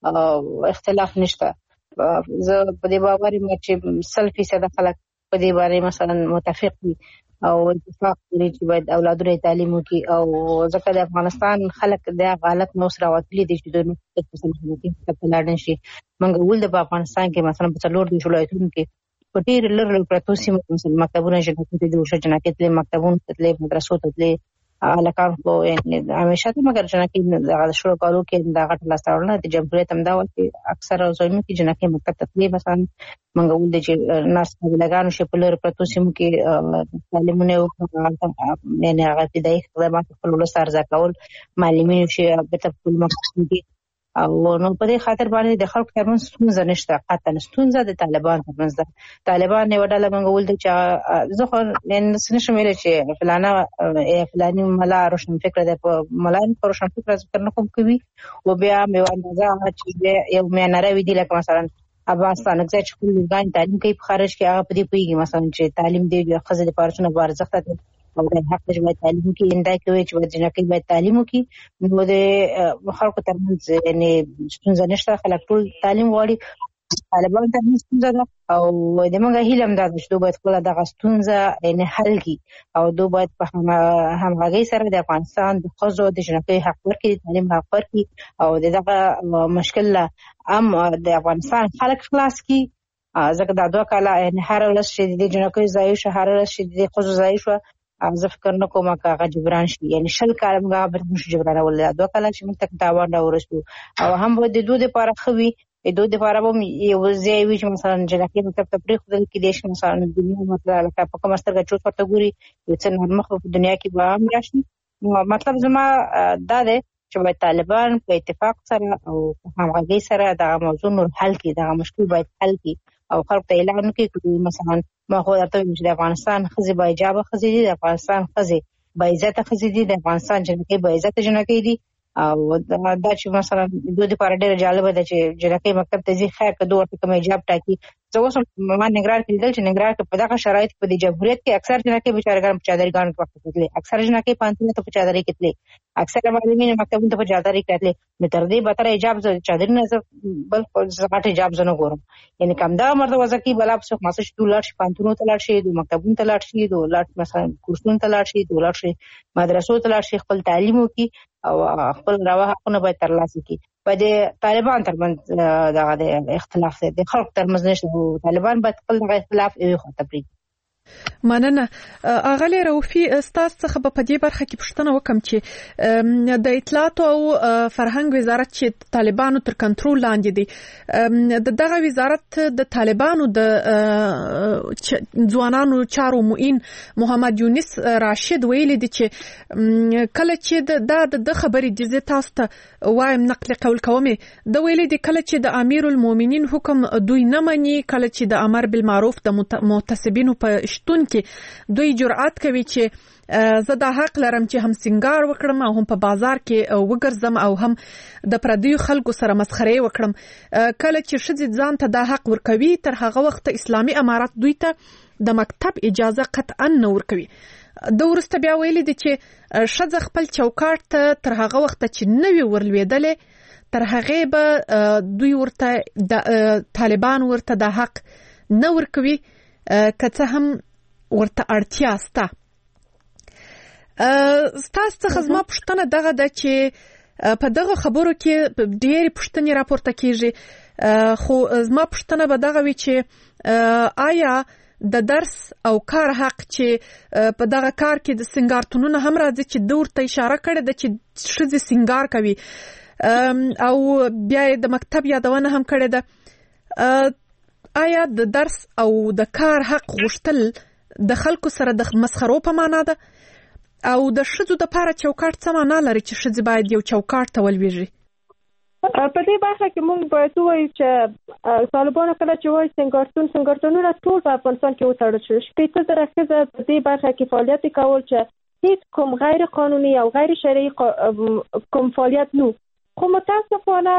اختلاف نشته. زه په دې باور یم چې 100% خلک په دې باندې مثلا متفق دي او اتفاق لري چې باید اولادونه تعلیم وکړي، او ځکه د افغانستان خلک د حالت نو سره وتلي دي چې د مثلا په لاړ شي. منګ ول د افغانستان کې مثلا په څلور د ولایتونو کې په ډېر لږ پرتو سیمو مثلا مکتبونه جنکۍ د جوړ جنکۍ ته مکتبونه ته مدرسو ته الکان خو همیشه ته مګر جنکۍ د شروع کولو کې د غټ لاستاړنه د جمهوریت امداوت اکثر ځایونو کې جنکۍ مکتب ته مثلا منګول د چې ناس لګانو شي په لور پرتو سیمو کې تعلیمونه یعنی هغه ابتدایي خدمات خپل ولسار ځکول معلمین شي په خپل مکتب کې، او نو په دې خاطر باندې د خلکو ترمنځ ستونزه نشته. قطعا ستونزه د طالبان ترمنځ ده. طالبان یو ډله منګول دي چې زه خو نشم ویلی چې فلانی ملا روشن فکر ده، په ملایان په روشن فکر ذکر نه کوم کوي او بیا مې اندازه چې یو میانروي دي لکه مثلا عباس تنگزی چې خپل لورګان تعلیم کوي په خارج کې، هغه په دې پوهېږي مثلا چې تعلیم دی ښځې لپاره څومره بارزښته دی او د حق ته باید تعلیم وکړي، انده کوي چې باید جنکۍ باید تعلیم وکړي. نو د خلکو ترمنځ یعنې ستونزه نشته، خلک ټول تعلیم غواړي. طالبان ترمنځ ستونزه ده او د موږ هیله هم دا ده چې دوی باید خپله دغه ستونزه یعنې حل کړي او دوی باید په همغږۍ سره د افغانستان د ښځو د جنکیو حق ورکړي، د تعلیم حق ورکړي او د دغه مشکل له هم د افغانستان خلک خلاص کړي. ځکه دا 2 کاله یعنې هره ورځ چې د جنکیو ځای شو، هره ورځ چې د ښځو ځای شو، زه فکر نه کوم که هغه جبران شي. یعنې 20 کاله موږ هغه برخه نشو جبرانولی، 2 کاله چې موږ ته تاوان راورسېدو او هم به د دوی دپاره ښه وي، د دوی دپاره به یو ځای وي چې مثلا جنکۍ مکتب ته پرېښودل کېدی شي، مثلا د دنیا مطلب لکه په کومه سترګه چوت ورته ګوري یو څه نرمښ په دنیا کې به هم راشي. مطلب زما دا دی چې باید طالبان په اتفاق سره او په همغږۍ سره دغه موضوع نور حل کړي، دغه مشکل باید حل کړي او خلکو ته اعلان وکړي. مثلا ما خو درته وایم چې د افغانستان ښځې باحجابه ښځې دي، د افغانستان ښځې باعزته ښځې دي، د افغانستان جنکۍ باعزته جنکۍ دي. او دا چې مثلا دوی دپاره ډېره جالبه ده چې جنکۍ مکتب ته ځي، خیر که دوی ورته کوم حجاب ټاکي. زه اوس ما ننګرهار کې لیدل چې ننګرهار کې په دغه شرایطو په دې جمهوریت کې اکثر جنکۍ بېچارهګان په چادرګانو کې وخت تللې، اکثر جنکۍ پوهنتونونو ته په چادرۍ کې تللې، اکثر معلمین مکتبونو ته په چادرۍ کې تللې. نو تر دې بدتره حجاب چادري نه بل غټ حجاب زه نه ګورم. یعنې که همدغه مرده وضع کې بلا پسې خو چې دوی لاړ شي پوهنتونونو ته لاړ شي، دوی مکتبونو ته لاړ شي، دوی لاړ مثلا کورسونو ته لاړ شي، دوی لاړ شي مدرسو ته لاړ شي، خپل تعلیم وکړي او خپل روا حقونه باید ترلاسه کړي. په دې طالبان ترمنځ دغه د اختلاف دی، د خلکو ترمنځ نشته. طالبان باید خپل دغه اختلاف یوې خواته پرېږدي. مننه. اغلی رؤفي ستاسو څخه په دې برخه کې پوښتنه وکم چې د اطلاعات او فرهنګ وزارت چې طالبانو تر کنټرول لاندې دی، دغه وزارت د طالبانو د ځوانانو چارو معین محمد یونس راشد ویلي دی چې کله چې د خبرې د زه تاسو ته وایم نقل قول کوم، د ویلي دی کله چې د امیر المؤمنین حکم دوی نه مني، کله چې د امر بالمعروف د متعصبینو په شتون کې دوی جرأت کوي چې زه دا حق لرم چې هم سنگار وکړم او هم په بازار کې وګرځم او هم د پردیو خلکو سره مسخره وکړم. کله چې ښځې ځان ته دا حق ورکوي، تر هغه وخت اسلامي امارات دوی ته د مکتب اجازه قطعا نه ورکوي. د ورسته بیا ویلي دي چې ښځه خپل چوکاټ ته تر هغه وخت چې نه وي ورلوېدلې تر هغې به دوی ورته د طالبان ورته دا حق نه ورکوي، که څه هم ورته اړتیا سته. ستاسو څخه زما پوښتنه دغه ده چې په دغه خبرو کې ډېرې پوښتنې راپورته کیږي، خو زما پوښتنه به دغه وي چې آیا د درس او کار حق چې په دغه کار کې د سنگارتونونو هم راځي چې د ورته اشاره کړې ده چې ښځې سنگار کوي او بیا د مکتب یادونه هم کړې ده، آیا د درس او د کار حق غوښتل د خلکو سره د مسخرو په معنا ده او د ښځو دپاره چوکاټ څه معنا لري چې ښځې باید یو چوکاټ ته ولویږي؟ په دې برخه کې موږ باید ووایو چې طالبانو کله چې وایي سنګارتونونه ټول په افغانستان کې وتړل شول. 80,000 ښځې په دې برخه کې فعالیت کول چې هیڅ کوم غیر قانوني او غیر شرعي کوم فعالیت نه. خو متاسفانه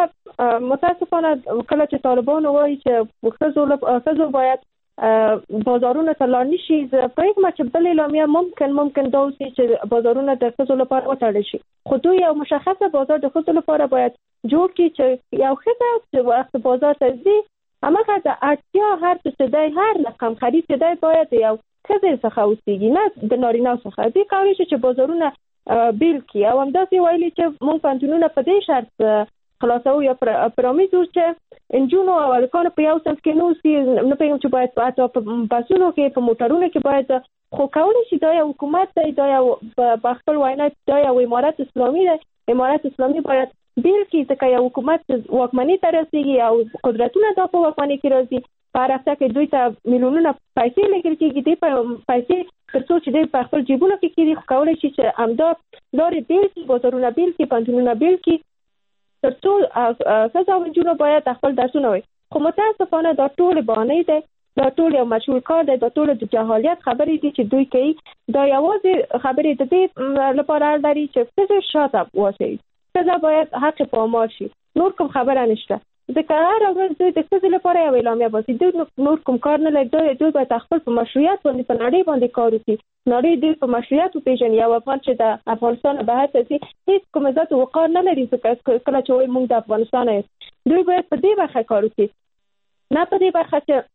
کله چې طالبانو وایي چې ښځو باید بازارونه ته لاړ نشي، زه فکر چې بل اعلامیه ممکن دا اوسي چې بازارونه د ښځو لپاره وتړل شي، خو دوی یو مشخصه بازار د ښځو لپاره باید جوړ کړي چې یو ښځه چې وخت بازار ته ځي هماغه د اړتیا هر څه دی، هر رقم خرید چې دی باید یو ښځې څخه اوسېږي، نه د نارینه څخه. دوی کولی شي چې بازارونه بیل کړي او همداسې ویلي چې موږ پوهنتونونه په دې شرط خلاصو یا پرامیزو چې انجونو او هلکانو په یو صنف کې نه اوسي، نه پوهېږم چې باید حتی په بسونو کې په موټرونو کې باید، خو کولی شي دا یو حکومت دی، دا یو په خپل وینا دا یو امارت اسلامي دی، امارت اسلامي باید بیل کړي ځکه یو حکومت واکمنۍ ته رسېږي او قدرتونه دا په واکمنۍ کې راځي. په هر هفته کې دوی ته میلیونونه پیسې لیږل کېږي، دې پیسې تر څو چې دوی په خپل جیبونو کې کېږي، خو کولی شي چې همدا لارې بیل کړي، بازارونه بیل کړي، پوهنتونونه بیل کړي تر څو ښځې او نجونو باید خپل درسونه وایي. خو متاسفانه دا ټولې بهانې دی، دا ټول یو مشهور کار دی، دا ټول د جهالیت خبرې دي چې دوی کوي. دا یوازې خبرې د دې لپاره لري چې ښځې شاته واچوي، ښځه باید حق پامال شي، نور کوم خبره نشته. ځکه هره ورځ دوی د ښځې لپاره یو اعلامیه باسي، دوی نور کوم کار نه لري، دوی باید خپل په مشروعیت باندې په نړۍ باندې کار وکړي، نړۍ دوی په مشروعیت وپېژني. یو افغان چې د افغانستان بهر ته ځي هېڅ کوم عزت او وقار نه لري، ځکه کله چې وایي موږ د افغانستان یاست. دوی باید په دې برخه کار وکړي، نه په دې برخه چې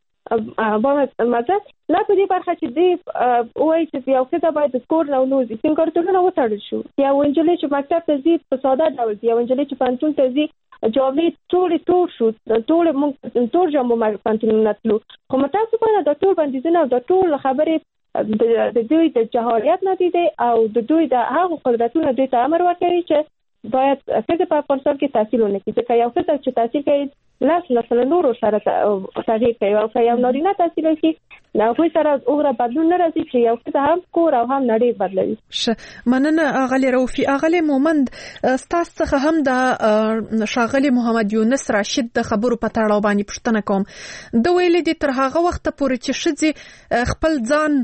نه په دې برخه چې دوی وایي چې یو ښځه باید د کور نه ونوځي. سنګارتونونه وتړل شو، یو نجلۍ چې مکتب ته ځي په ساده ډول ځي، یو نجلۍ چې پوهنتون ته ځي جامې ټولې تور شو، موږ تور جامو پوهنتونونه تلو. خو متاسفانه دا ټول بندیزونه او دا ټول خبرې د دوی د جهالیت نتیجه او د دوی د هغو قدرتونو دوی ته امر ورکوي چې باید ښځې په افغانستان کې تحصیل ونه کړي، ځکه یو ښځه چې تحصیل کوي لس نورو سره تغییر کوي، او که یو نارینه تحصیل وکړي هغوی سره هغومره بدلون نه راځي چې یو ښځه هم کور او هم نړۍ بدلوي. مننه اغلې روفي. اغلې مومند، ستاسو څخه هم د ښاغلي محمد یونس راشد د خبرو په تړاو باندې پوښتنه کوم. د ویلي دي تر هغه وخته پورې چې ښځې خپل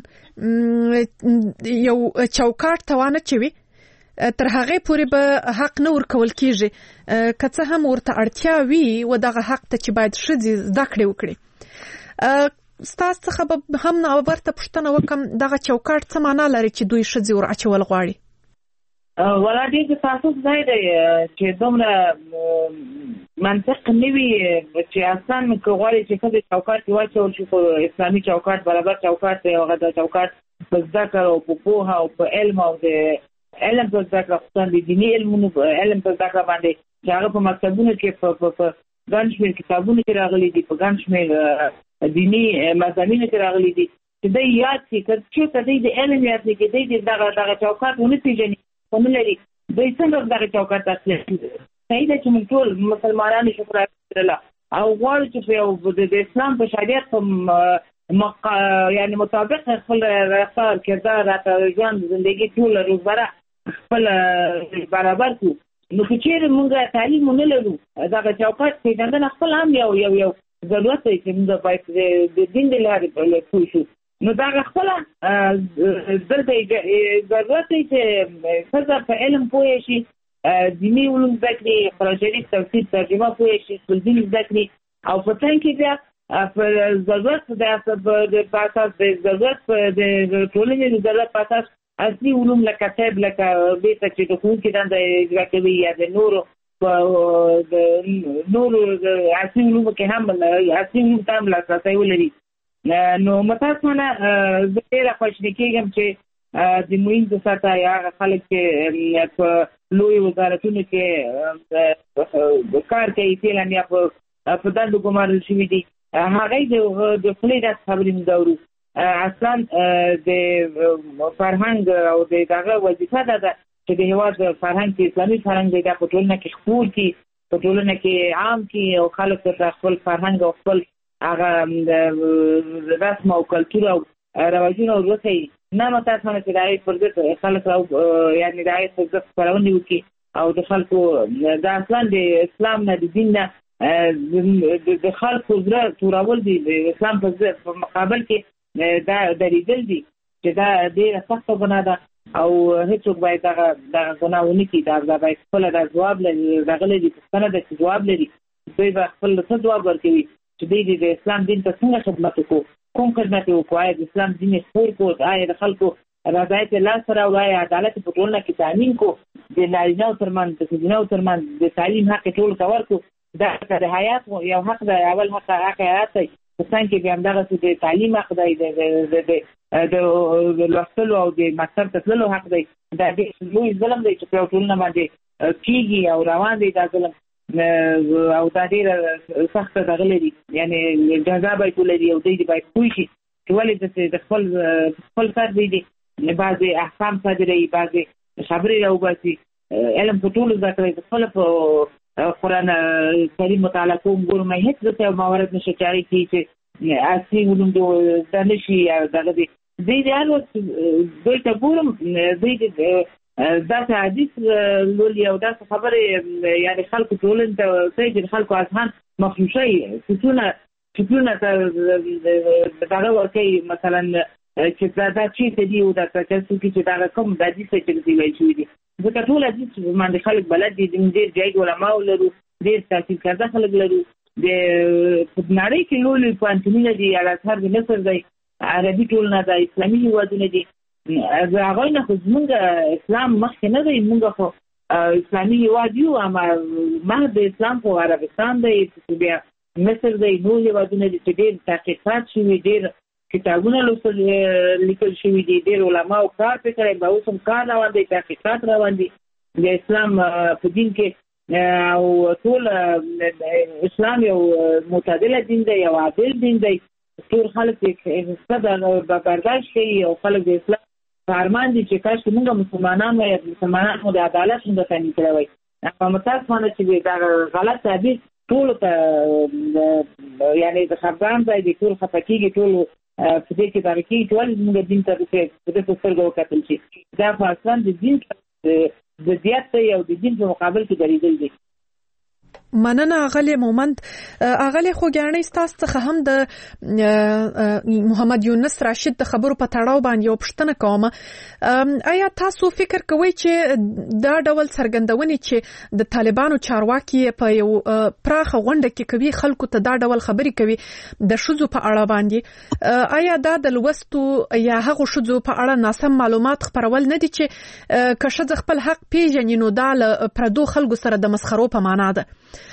ځان یو چوکاټ ته وانه چوي تر هغه پورې به حق نه ورکول کیږي، که څه هم ورته اړتیا وي و دغه حق ته چې باید ښځې زده کړې وکړي. ستاسو څخه به هم ورته پوښتنه وکړم، دغه چوکاټ څه معنا لري چې دوی ښځې ور اچول غواړي؟ ولا ډېر د تاسو ځای دی چې دومره منطق نه وي چې اصلا که غواړي چې ښځې چوکاټ کې واچول شي، خو اسلامي چوکاټ برابر چوکاټ دی، هغه د چوکاټ په زده کړه او په پوهه او په علم او د علم په زده کړه، خصوصا د دیني علمونو علم په زده کړه باندې چې هغه په مکتبونو کې په ګڼ شمېر کتابونو کې راغلي دي، په ګڼ شمېر دیني مضامینو کې راغلي دي چې دی یاد شي. که چېرته دی د علم یاد شي، که دی دغه چوکاټ ونه پېژني خو نه لري، دوی څنګه دغه چوکاټ اصلي صحیح ده چې موږ ټول مسلمانان شکر الحمدلله او غواړو چې په د اسلام په شریعت په یعنی مطابق خپل رفتار کردار ژوند زندگی ټول روزمره خپل برابر کړو. نو که چېرې موږ تعلیم ونه لرو، دغه چوکاټ پېژندنه خپل هم یو ضرورت دی چې موږ باید د دین د لارې پوه شو. نو دغه خپله دلته ضرورت دی چې ښځه په علم پوه شي، دیني علوم زده کړي، قرآن شریف تفسیر ترجمه پوه شي، خپل دین زده کړي، او په څنګ کې بیا په ضرورت په اساس د ضرورت د ټولنې د ضرورت په اساس اصلي علوم لکه طب، لکه بیته چې د ښوونکي دنده اجرا کوي، یا د نورو اصلي علومو کې هم اصلي علوم ته هم لاسرسی ولري. نو متاسفانه زه ډېره خوشحاله کېږم چې د موینځو ساته یا هغه خلک چې په لوی وزارتونو کې کار کوي فعلا یا په دندو ګمارل شوي دي هغوی د خولې داسې خبرې موږ اورو. اصلا د فرهنګ او د هغه وظیفه دا ده چې د هېواد فرهنګ چې اسلامي فرهنګ دی دا په ټولنه کې خپور کړي، په ټولنه کې عام کړي او خلک ته خپل فرهنګ او خپل هغه رسم او کلتور او رواجونه وښيي. نه متاسفانه چې د هغې پر ضد خلک یعنې د هغې پر ضد خپرونې وکړي او د خلکو دا اصلا د اسلام نه د دین نه د خلکو زړه تورول دي. د اسلام په مقابل کې دا دریدل دي چې دا ډېره سخته ګناه ده او هېڅوک باید دغه ګناه ونه کړي. دا باید خپله دا ځواب لري، دغه لري پوښتنه ده چې ځواب لري. دوی به خپل څه ځواب ورکوي چې دوی د اسلام دین ته څنګه خدمت وکړو، کوم خدمت وکړو، آیا د اسلام دین یې خپور کړو، آیا د خلکو رضایت یې لاسته راوړو، آیا عدالت په ټولنه کې تامین کړو، د نارینه‌و ترمنځ د ښځینه‌و ترمنځ د تعلیم حق یې ټولو ته ورکړو. دا د حیات یو حق دی، اول حق حیات دی، په څنګ کې بیا همدغسې د تعلیم حق دی، د لوستلو او د مکتب ته تللو حق دی. دا ډېر لوی ظلم دی چې په یو ټولنه باندې کېږي او روان دی دا ظلم او دا ډېره سخته دغه لري، یعنې جزا باید ولري او دوی باید پوه شي چې ولې داسې د خپل سر دی بعضې احکام صادروي، بعضې خبرې راوباسي. علم په ټولو زده کړئ، خپله په قرآن کریم مطالعه کوم ګورم هېڅ داسې یو موارد نشته چې هغې کې چې عصري علوم زده نه شي یا دغه دی. دوی د هر وخت دوی ته ګورم دوی داسې حدیث لولي او داسې خبرې یعنې خلکو ټولنې ته ښایي چې د خلکو اذهان مخصوصوي فکرونه ته دغه ورکوي، مثلا چې دا چېرته دي او دا څوک چې دغه کوم د حدیث چې ویل شوي دي. ځکه ټول حدیث باندې خلک بلد دي، ډېر جید علماو لرو، ډېر تحصیل کرده خلک لرو. د نړۍ کې لوی پوهنتونونه دي، الازهر د مصر دی، عربي ټولنه ده، اسلامي هېوادونه دي. د هغوی نه خو زمونږ اسلام مخکې نه دی، مونږ خو اسلامي هېواد یو، اما مهد د اسلام خو عربستان دی، بیا مصر دی، نور هېوادونه دي چې ډېر تحقیقات شوي، ډېر کتابونه لیکل شوي دي، ډېر علماو کار پرې کړی، به اوس هم کار روان دی، تحقیقات روان دي د اسلام په دین کې. او ټول اسلام یو معتدله دین دی، یو عادل دین دی. ټول خلک یې برداشت کوي او خلک د اسلام په ارمان دي چې کاشکې موږ مسلمانان وای، مسلمانان مو د عدالت موږ ته تامین کړی وای. متاسفانه چې دغه غلط تعبیر ټولو ته یعنې د خفګان ځای دی، ټول خفه کېږي، ټول په دې کې دغه کېږي چې ولې زموږ دین ته په دې په سترګه وکتل شي. دا په اصلا د دین ضدیت دی او د دین په مقابل کې درېدل دي. مننه اغلی مومند. اغلی خوګیاڼۍ ستاسو څخه هم د محمد یونس راشد د خبرو په تړاو باندې یو پوښتنه کوم. آیا تاسو فکر کوئ چې دا ډول څرګندونې چې د طالبانو چارواکي په یو پراخه غونډه کې کوي، خلکو ته دا ډول خبرې کوي د ښځو په اړه باندې، آیا دا د لوستو یا هغو ښځو په اړه ناسم معلومات خپرول نه دي چې که ښځه خپل حق پیژني نو دا له پردو خلکو سره د مسخرو په معنا ده؟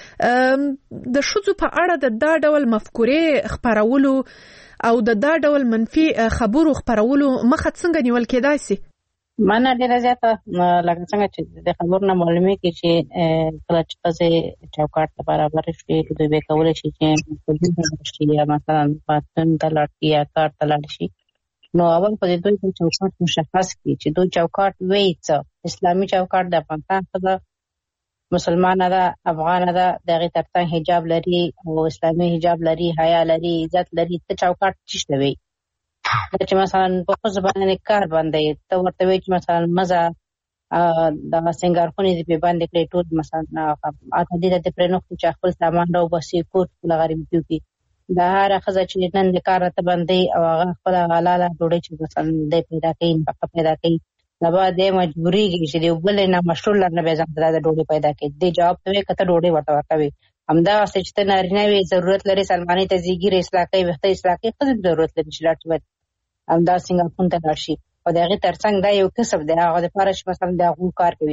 د ښځو په اړه د دا ډول مفکورې خپرولو او د دا ډول منفي خبرو خپرولو مخه څنګه نیول کېدای شي؟ مننه ډېره زیاته. لکه څنګه چې د خبرو نه معلومې کې چې کله چې ښځې چوکاټ ته برابر شي، دوی به کولی شي چې شي یا مثلا پاتون ته لاړ شي یا کار ته لاړ شي. نو اول په دې دوی چوکاټ مشخص کړي چې دوی چوکاټ وایي څه. اسلامي چوکاټ د افغانستان ښځه مسلمانه ده، افغانه ده، د هغې ترڅنګ حجاب لري او اسلامي حجاب لري، حیا لري، عزت لري. ته چوکاټ چېرته وایي؟ چې مثلا په ښځو باندې کار باندې ته ورته وایي چې مثلا مزه دغه سینګارخونې دې پرې باندې کړې، ټول مثلا عادي ده دې پرې نه کړو چې خپل سامان راوباسي، کور خپله غریبي وکړي. دا هره ښځه چې نن د کار راته بندوي او هغه خپله حلاله ډوډۍ چې مثلا دی پیدا کوي، نفقه پیدا کوي، سبا دی مجبورېږي چې د یو بل نه مشهور لرنه بیا ځان ته د ډوډۍ پیدا کوي. دې جواب ته وایي که ته ډوډۍ ورته ورکوې. همدغسې چې ته نارینه وې، ضرورت لري سلمانۍ ته ځي، ږیرې اصلاح کوي، ویښته اصلاح کوي، ښځې ضرورت لري چې لاړ شي باید همدا سینګارخون ته لاړ شي. او د هغې ترڅنګ دا یو کسب دی، هغه دپاره چې مثلا د هغو کار کوي.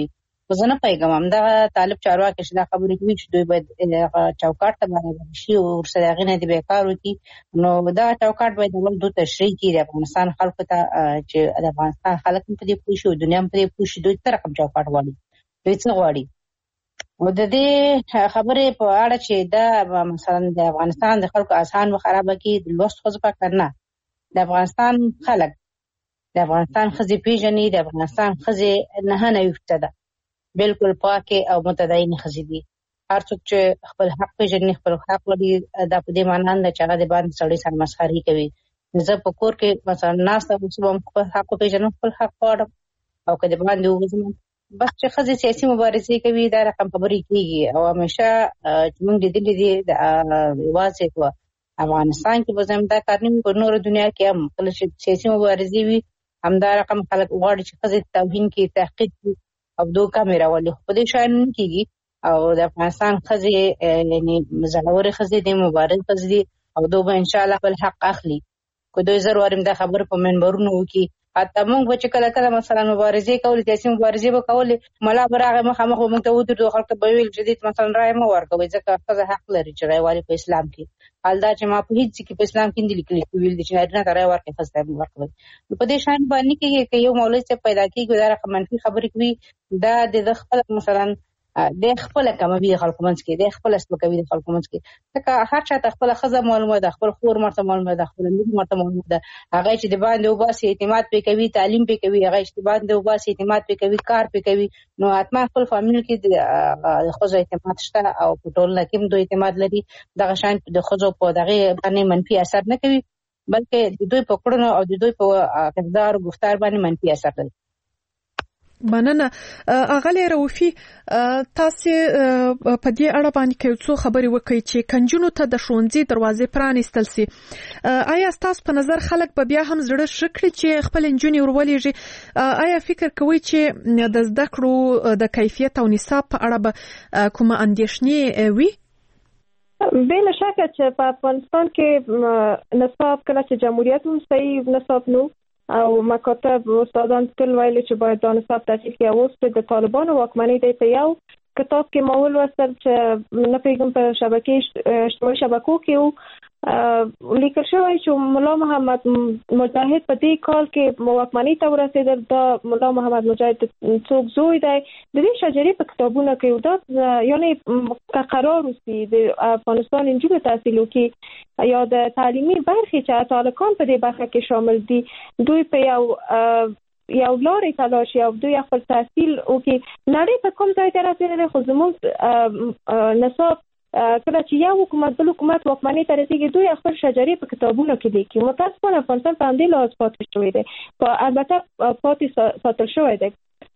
زه نه پوهېږم همدغه طالب چارواکي چې دا خبرې کوي چې دوی باید چوکاټ ته برابر شي او ورسره هغې نه د بې کار وکړي، نو دغه چوکاټ باید اول دوی تشریح کړي د افغانستان خلکو ته چې د افغانستان خلک هم په دې پوه شي او دنیا هم په دې پوه شي دوی څه رقم چوکاټ غواړي، دوی څه غواړي. او د دې خبرې په اړه چې دا مثلا د افغانستان د خلکو اذهان به خرابه کړي، د لوست ښځو فقط نه، د افغانستان خلک د افغانستان ښځې پیژني، د افغانستان ښځې 9.9% ده، بالکل پاکې او متدینې ښځې دي. هر څوک چې خپل حق پیژني، خپل حق لري، دا په دې معنا نه ده چې هغه د باندې سړي سره مسخري کوي. زه په کور کې مثلا ناسته وم چې به خپل حق وپېژنم، خپل حق غواړم، او که د باندې ووځم بس چې ښځې سیاسي مبارزې کوي دا رقم خبرې کېږي. او همیشه چې موږ لیدلي دي یوازې په افغانستان کې به زه هم دا کار نه وي، په نوره دنیا کې هم کله چې سیاسي مبارزې وي همدا رقم خلک غواړي چې ښځې توهین کړي، تحقیق کړي او دوکه مې راولي، خو په دې شیانو نه کېږي. او د افغانستان ښځې یعنې زړورې ښځې دي، مبارز ښځې دي، او دوی به انشاءالله خپل حق اخلي. که دوی زر وارم دا خبره په منبرونو وکړي، حتی موږ به چې کله کله مثلا مبارزې کولې، سیاسي مبارزې به کولې، ملا به راغی مخامخ به موږ ته ودرېدو، خلکو به ویل چې دې مثلا رایه مه ورکوئ ځکه ښځه حق لري چې رایه والي په اسلام کې. حال دا چې ما په هېڅ ځای کې په اسلام کې نه دي لیکلي چې ویل دي چې نارینه ته رایه ورکړئ، ښځې ته یې ورکوئ. نو په دې شیانو باندې کېږي که یو مولوي صاحب پیدا کېږي دا رقم منفي خبرې کوي، دا د ده خپله مثلا د خپله کموي د خلکو منځ کې، د خپله سپکوي د خلکو منځ کې. ځکه هر چا ته خپله ښځه معلومه ده، خپل خور مرته معلومه ده، خپله لور مرته معلومه ده، هغه چې د باندې وباسي اعتماد پرې کوي، تعلیم پرې کوي، هغه چې د باندې وباسي اعتماد پرې کوي، کار پرې کوي. نو حتما خپل فامیل کې د ښځو اعتماد شته او په ټولنه کې هم دوی اعتماد لري. دغه شیان د ښځو په دغې باندې منفي اثر نه کوي، بلکې د دوی په کړنو او د دوی په کردار او گفتار باندې منفي اثر لري. مننه. اغلی رؤفي، تاسو په دې اړه باندې کې څو خبرې وکړي چې کنجونو ته د ښوونځي دروازې پرانیستل سي، آیا تاسو په نظر خلک به بیا هم زړه ښه کړي چې خپل انجونې ورولېږي؟ آیا فکر کوئ چې د زده کړو د کیفیت او نصاب په اړه به کومه اندېښنې وي؟ بلا شکه چې په افغانستان کې نصاب کله چې جمهوریت هم صحیح نصاب نو او مکاتب استادان تل ویلي چې باید دا نصاب تحصیل کړي. اوس د طالبانو واکمنۍ دی په یو کتاب کې ما ولوستل چې نه پوهېږم په اجتماعي شبکو کې لیکل شوی چې ملا محمد مجاهد په دې کال کې واکمنۍ ته ورسېدل. دا ملا محمد مجاهد څوک زوی دی د دې شجرې په کتابونو کې دا یعنی قرار وسی د افغانستان انجونو تحصیل وکړي یا د تعلیمي برخې چې تعلقان په دې برخه کې شامل دي دوی په یو لارې تلاش او دوی خپل تحصیل وکړي. نړۍ په کوم ځای ته رسېدلی خو زموږ نصاب کله چې یو حکومت بل حکومت واکمنۍ ته رسېږي دوی خپل شجرې په کتابونو کې لیکي. متاسفانه افغانستان په همدې لحاظ پاتې شوی دی، البته پاتې ساتل شوی دی.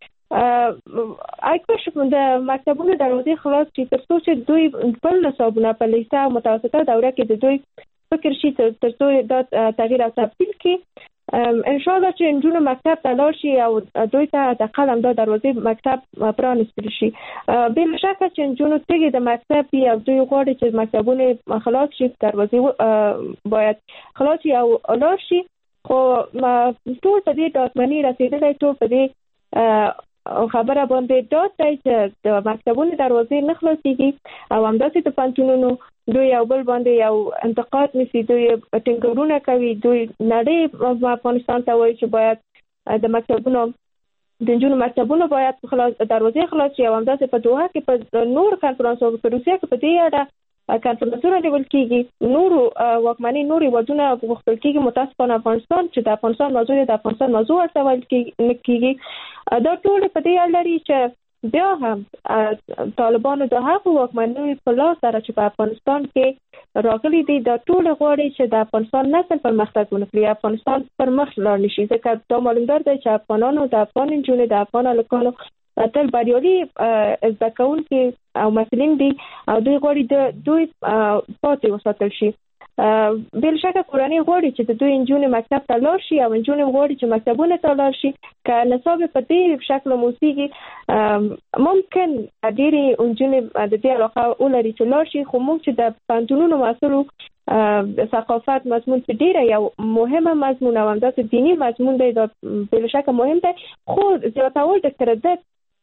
کاش د مکتبونو دروازې خلاص شي تر څو چې دوی بل نصابونه په لیسه او متوسطه دوره کې د دوی فکر شي تر څو دا تغییر او تبدیل کړي. ان شاء الله چې نجونو مکتب ته لاړ شي او دوی ته د قلم دا دروازې مکتب پرانستل شي. بلا شکه چې نجونو تیږي د مکتب او دوی غواړي چې مکتبونه خلاص شي، دروازې باید خلاص شي او لاړ شي. خو ټول په دې ډاډمنۍ رسېدلی، ټول په دې خبره باندې ډاډ دی چې د مکتبونو دروازې نه خلاصېږي او همداسې د پوهنتونونو دوی یو بل باندې یو انتقاد نیسي، دوی ټینګارونه کوي، دوی نړۍ افغانستان ته وایي چې باید د مکتبونو د نجونو مکتبونو باید دروازې خلاص شي او همداسې په دوحه کې په نور کنفرانسونو په روسیه کې په دې اړه کنفرانسونه نیول کېږي، نورو واکمنۍ نور هېوادونه غوښتل کېږي. متاسفانه افغانستان چې د افغانستان موضوع د افغانستان موضوع ورته ویل کېږي. دا ټول په دې اړه لري چې بیا هم طالبانو د هغو واکمنۍ په لاس سره چې په افغانستان کې راغلي دي دا ټول غواړي چې د افغانستان نسل پرمختګ ونه کړي، افغانستان پر مخ لاړ نشي. ځکه دا معلومدار دی چې افغانانو د افغان نجونې د افغان هلکانو تل بریالي زده کوونکي او مسؤلین دي او دوی غواړي دوی پاتې وساتل شي. بل شکه کورنۍ غواړي چې د دوی نجونې مکتب ته لاړ شي او نجونې غواړي چې مکتبونه ته لاړ شي. که نصاب په دې شکل موسیقي ممکن ډېرې نجونې د دې علاقه ولري چې لاړ شي، خو موږ چې د پوهنتونونو مسؤلو ثقافت مضمون چې ډېره یو مهمه مضمون او همداسې دیني مضمون دی دا بل شکه مهم دی، خو زیاتول د کردت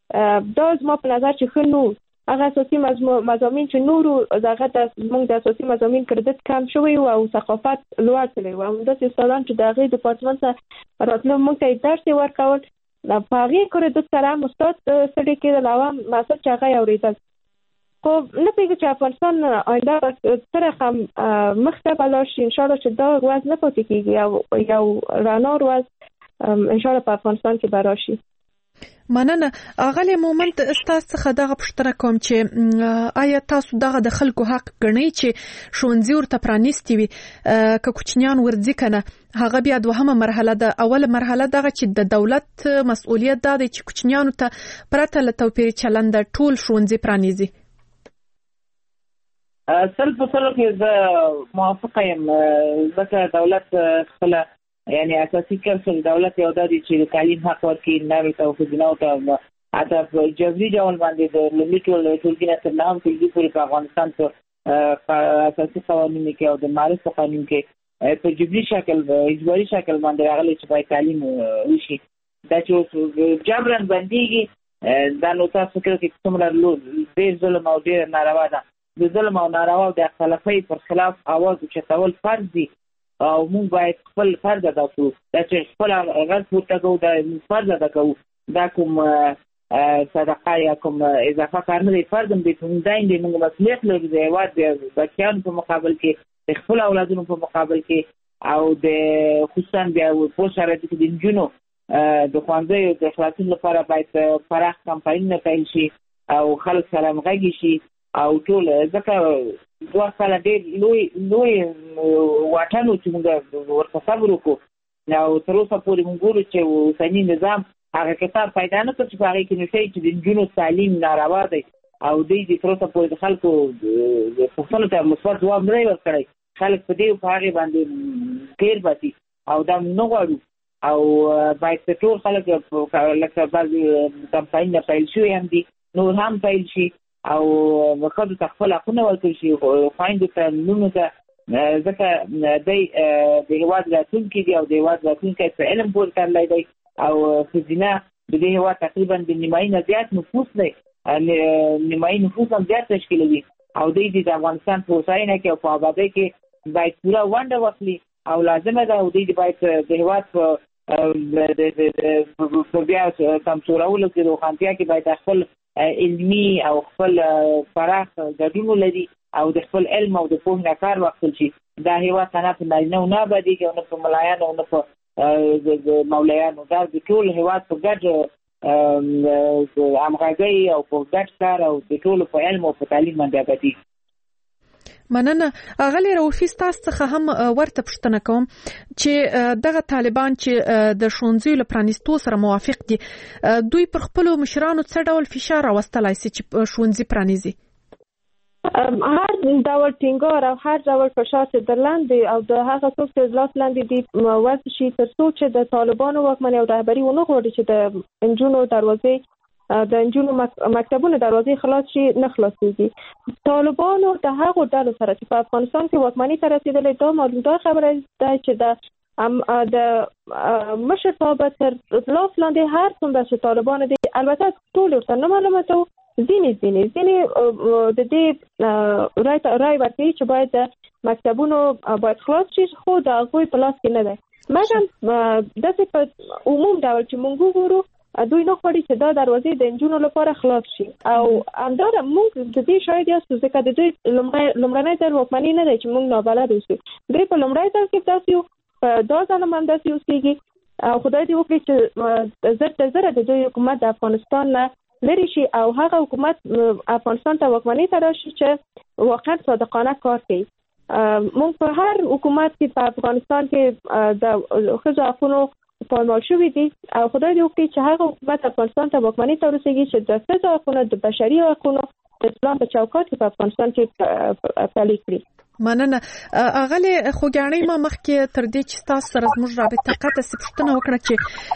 دا زما په نظر چې ښه نو هغه اساسي مضامین چې نورو دغه د موږ د اساسي مضامین کردت کم شوی او ثقافت لوړ تللی و. همداسې استادان چې د هغې ډپارټمنټ څخه راتلو موږ ته درس ورکول، په هغې کردت سره هم استاد ستړي کېدل او هم محصل چې هغه یې اورېدل. خو نه پوهېږم چې افغانستان آینده به څه رقم مخته به لاړ شي. انشاءالله چې دا ورځ نه پاتې کېږي او یو رڼا ورځ انشاءالله په افغانستان کې به راشي. مننه. اغلی مومند استاد څخه دغه پوښتنه کوم چې آیا تاسو دغه د خلکو حق ګڼئ چې ښوونځي ورته پرانیستي وي که کوچنیان ورځي که نه؟ هغه بیا دوهمه مرحله ده. اوله مرحله دغه چې د دولت مسؤلیت دا دی چې کوچنیانو ته پرته له توپیري چلنده ټول ښوونځي پرانیزي. 100% کې زه موافقه یم، ځکه دولت خپله یعنی اساسي کړه دولت یو د دې چې تعلیم حق ورکړي نارینه او ښځینه ته حتی په جبري ډول باندې د لومړي ټولګي نه تر نهم ټولګي پورې په افغانستان کې اساسي قوانینو کې او د معارف په قانون کې په جبري شکل اجباري شکل باندې راغلي چې باید تعلیم وشي. دا چې جبران بنديږي دا نو تاسو کې څومره ډېر ظلم او ډېر ناروا ده. د ظلم او ناروا د اختلافي پر خلاف आवाज اوچتول فرض دي او موږ باید خپل فرض ادا کړو. دا چې خپل غږ پورته کوو دا فرض ادا کوو. دا کوم صدقه یا کوم اضافه کار نه دی، فرض هم دی. موږ مسؤلیت لرو د هېواد د بچیانو په مقابل کې، د خپل اولادونو په مقابل کې او د خصوصا بیا په شرایطو کې د نجونو د ښوونځیو د خلاصون لپاره باید پراخ کمپاینونه پیل شي او خلک سره همغږي شي او ټول ځکه 2 کاله ډېر لوی واټن چې موږ ورته صبر وکړو او تر اوسه پورې موږ ګورو چې اوسني نظام هغه کتاب پیدا نه کړ چې په هغې کې نشي چې د نجونو تعلیم ناروا دی او دوی د تر اوسه پورې د خلکو پوښتنو ته مثبت ځواب نه دی ورکړی. خلک په دې په هغې باندې تېر باسي او دا نه غواړو او باید ټول خلک لکه بعضې کمپاینونه پیل شوي هم دي نور هم پیل شي او ښځو ته خپل حقونه ورکړل شي، خویندو ته لوڼو ته، ځکه دی د هېواد راتلونکي دي او د هېواد راتلونکی په علم پورې تړلی دی او ښځینه د دې هېواد تقریبا د نیمایي نه زیات نفوس دی، نیمایي نفوس هم زیات تشکیلوي او دوی د افغانستان په هوساینه کې او په آبادۍ کې باید پوره ونډه واخلي او لازمه ده او دوی باید د هېواد په بیا کمزورولو کې روښانتیا کې باید خپل علمي او خپل پراخ ګډون ولري او د خپل علم او د پوهې نه کار واخیستل شي. دا هېواد نه په نارینه‌و نه ابادېږي او نه په ملایانو او نه په مولیانو. دا د ټول هېواد په ګډ همغږۍ او په ګډ کار او د ټولو په علم او په تعلیم باندې ابادېږي. مننه. اغلی رؤفي ستاسو څخه هم ورته پوښتنه کوم چې دغه طالبان چې د ښوونځیو له پرانیستو سره موافق دي، دوی پر خپلو مشرانو څه ډول فشار راوستلی شي چې ښوونځي پرانیزي؟ هر ډول ټینګار او هر ډول فشار چې در لاندې او د هغه څوک چې لاس لاندې دي وضع شي تر څو چې د طالبانو واکمنۍ او رهبري ونه غواړي چې د نجونو دروازې د نجونو مکتبونو دروازې خلاص شي، نه خلاصېږي. طالبانو د هغو ډلو سره چې په افغانستان کې واکمنۍ ته رسېدلې دا معلومه خبره ده چې د مشر صاحب تر لاس لاندې هر څومره چې طالبان دي، البته ټول ورته نه معلومات وو، ځینې د دې رای ورکوي چې باید د مکتبونو باید خلاص شي، خو د هغوی په لاس کې نه دی. مګر داسې په عموم ډول چې موږ وګورو دوی نه غواړي چې دا دروازې د نجونو لپاره خلاص شي او همداره موږ د دې شاید یاستو ځکه د دوی لومړنی ځل واکمني نه دی چې موږ نابلد اوسو. دوی په لومړی ځل کې داسې یو په 2 ځله هم داسې اوسېږي او خدای دې وکړي چې زر تر زره د دوی حکومت د افغانستان نه لرې شي او هغه حکومت افغانستان ته واکمنۍ ته راشي چې واقعا صادقانه کار کوي. موږ په هر حکومت کې په افغانستان کې د ښځو حقونو پایمال شوي دي او خدای دې وکړي چې هغه حکومت افغانستان ته واکمنۍ ته ورسېږي چې د ښځو حقونو د بشري حقونو د اسلام په چوکاټ کې په افغانستان کې پلي کړي. مننه. اغلی خوګیاڼۍ ما مخکې تر دې چې تاسو سره زموږ رابطه قطع سي پوښتنه وکړه چې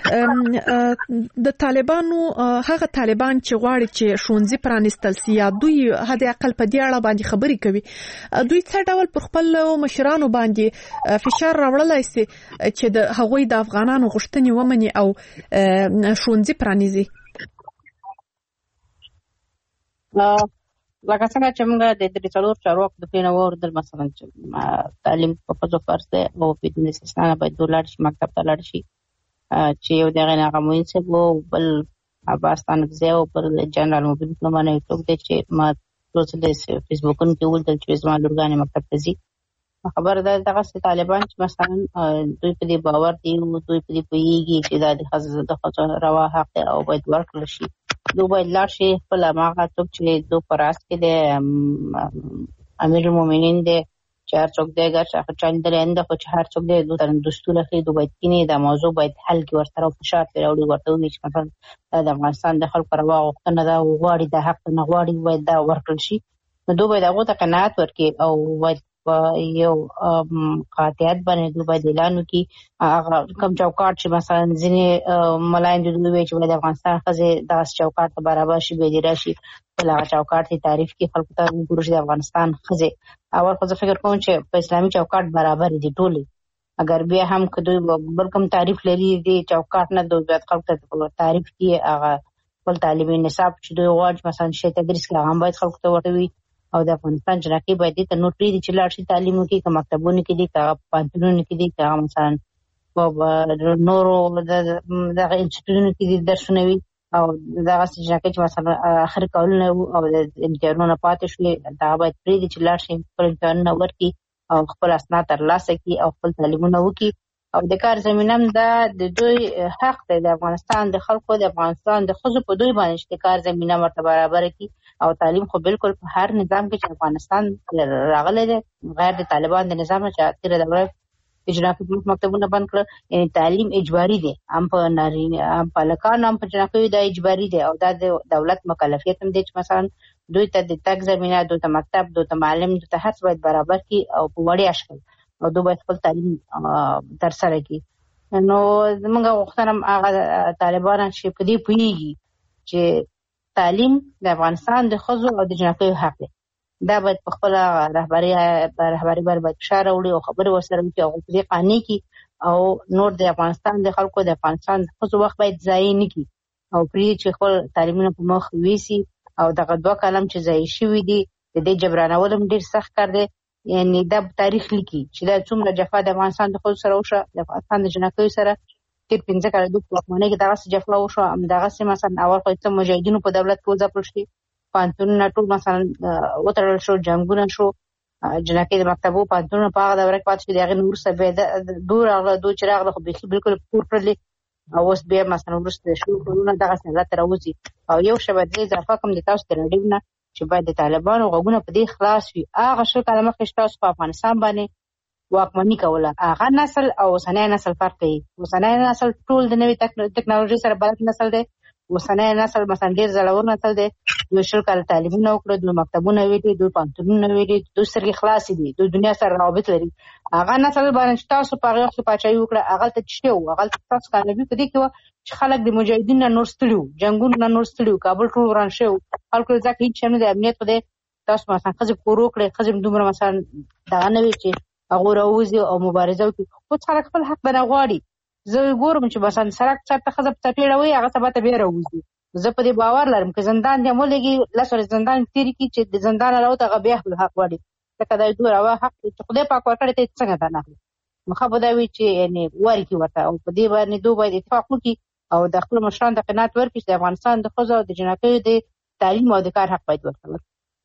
د طالبانو هغه طالبان چې غواړي چې ښوونځي پرانیستل سي یا دوی حد اقل په دې اړه باندې خبرې کوي، دوی څه ډول پر خپل مشرانو باندې فشار راوړلی سي چې د هغوی د افغانانو غوښتنې ومني او ښوونځي پرانیزي؟ لکه څنګه چې موږ د 3 چارواکو د پېنه وردل مثلا چې تعلیم په ښځو فرض دی او بدون استثنا باید ولاړ شي مکتب ته لاړ شي چې یو دغه هغه موین څه وو بل عباس تنګزی او بل جنرال موبیل په معنی ټوک دی چې ما روز د فیسبوکن کې ولدل چې زما لورګانې مکتب ته ځي خبر ده دغه طالبان چې مثلا دوی په دې باور دي او دوی په دې پوهیږي چې دا د ښځو روا حق دی او باید ورکړل شي دوی باید لاړ شي خپل هغه څوک چې دو پراس کې د امیر المؤمنین دی چې هر څوک دی ګر چې چاندلند خو چې هر څوک دی دوی تر دستور کې دوی باید کینی دا موضوع باید حل کې ورسره فشار پیراوړي ورته وي چې مثلا د افغانستان د خلکو روا غوښتنه دا غواړي د حق نه غواړي باید دا ورکړل شي نو دوی باید هغه ته قناعت ورکړي او باید یو قاطعیت باندې دوی باید اعلان وکړي هغه کوم چوکاټ چې مثلا ځینې ملاین دوی وایي چې د افغانستان ښځې دغه چوکاټ ته برابر شي به دې راشي بل هغه چوکاټ ته تعریف کې خلکو ته وګوري د افغانستان ښځې اول خو زه فکر کوم چې په اسلامي چوکاټ برابر دي ټولې اگر بیا هم که دوی بل کوم تعریف لري دې چوکاټ نه دوی باید خلکو ته تعریف کړي هغه خپل تعلیمي نصاب چې دوی غواړي مثلا شی تدریس کړي هغه باید خلکو ته ورته او د افغانستان جنکې باید ته نور پری دي چې لاړ شي تعلیم وکړي که مکتبونه کې دي که پوهنتونونه کې دي که مثلا نورو دغه انسټیټیوټونو کې دي درسونه وي او دغه جنکې چې مثلا اخر کولونه او د امتحانونو پاتې شوي دا باید پری دي چې لاړ شي خپل امتحانونه ورکړي او خپل اسناد ترلاسه کړي او خپل تعلیمونه وکړي او د کار زمینه هم دا د دوی حق دی د افغانستان د خلکو د افغانستان د ښځو په دوی باندې چې د کار زمینه ورته برابره کړي او تعلیم خو بالکل په هر نظام کې چې افغانستان راغلی دی غیر د طالبان د نظام چې تیره دوره اجرافي مکتبونه بند کړل یعنی تعلیم اجباري دی هم په نارینه هم په هلکانو هم په جنکیو دا اجباري دی او دا د دولت مکلفیت هم دی چې مثلا دوی ته د تګ زمینه دوی ته مکتب دوی ته معلم دوی ته هر څه باید برابر کړي او په وړیا شکل او دوی باید خپل تعلیم ترسره کړي نو زموږ غوښتنه هغه طالبان چې په دې پوهیږي چې تعلیم د افغانستان د ښځو او د جنکیو حق دی دا باید په خپل رهبري باید فشار راوړي او خبرې ورسره وکړي او په دې قانع کړي او نور د افغانستان د خلکو د افغانستان د ښځو وخت باید ضایع نه کړي او پرې چې خپل تعلیمونه په مخ ویسي او دغه 2 کلم چې ضایع شوي دي د دې جبرانول هم ډېر سخت کار دی یعنی دا تاریخ لیکي چې دا څومره جفا د افغانستان د ښځو سره وشوه د افغانستان د جنکیو سره تیر 15 کاله د واکمنۍ کې دغه جفا وشوه همدغسې مثلا اول خو څه مجاهدینو په دولت کې وځپل شي پوهنتونونه ټول مثلا وتړل شو جنګونه شو جنکۍ د مکتبو پوهنتونونه په هغه دوره کې پاتې شو د هغې نه وروسته بیا دوی راغله دوی چې راغله خو بیخي بالکل پور کړلې او اوس بیا مثلا وروسته د شروع کړلونه دغسې حالت ته راوځي او یو شی باید اضافه کوم د تاسو د راډیو نه چې باید د طالبانو غوږونه په دې خلاص وي هغه 20 کاله مخکې چې تاسو په افغانستان باندې واکمني کوله هغه نسل او اوسنی نسل فرق کوي اوسنی نسل ټول د نوې ټکنالوژي سره بلد نسل دی اوسنی نسل مثلا ډېر زړور نسل دی دوی 20 کاله تعلیمونه وکړه دوی مکتبونه ویلي دوی پوهنتونونه ویلي دوی سترګې خلاصې دي دوی دنیا سره روابط لري هغه نسل باندې چې تاسو په هغه وخت کې پاچاهي وکړه هغلته څه شی وو هغلته ستاسو کامیابي په دې کې وه چې خلک د مجاهدینو نه نور ستړي وو جنګونو نه نور ستړي وو کابل ټول وران شوی وو خلکو ځکه هېڅ شی نه دی امنیت خو دی تاسو مثلا ښځې کور وکړئ ښځې دومره مثلا دغه نه وي چې هغه راوځي او مبارزه وکړي اوس خلک خپل حق نه غواړي زه ګورم چې مثلا سړک چېرته ښځه په څپېړه وي هغه سبا ته بیا راوځي زه په دې باور لرم که زندان دې هم ولګي 10 ورځې زندان تېرې کړي چې د زندانه راوته هغه بیا خپل حق غواړي ځکه دا دوی روا حق دی چې خدای پاک ورکړی ته یې څنګه ته نه اخلي نو ښه به دا وي چې یعنې ورکړي ورته او په دې باندې دوی باید اتفاق وکړي او د خپلو مشرانو ته قناعت ورکړي چې د افغانستان د ښځو او د جنکیو د تعلیم او د کار حق باید ورکړل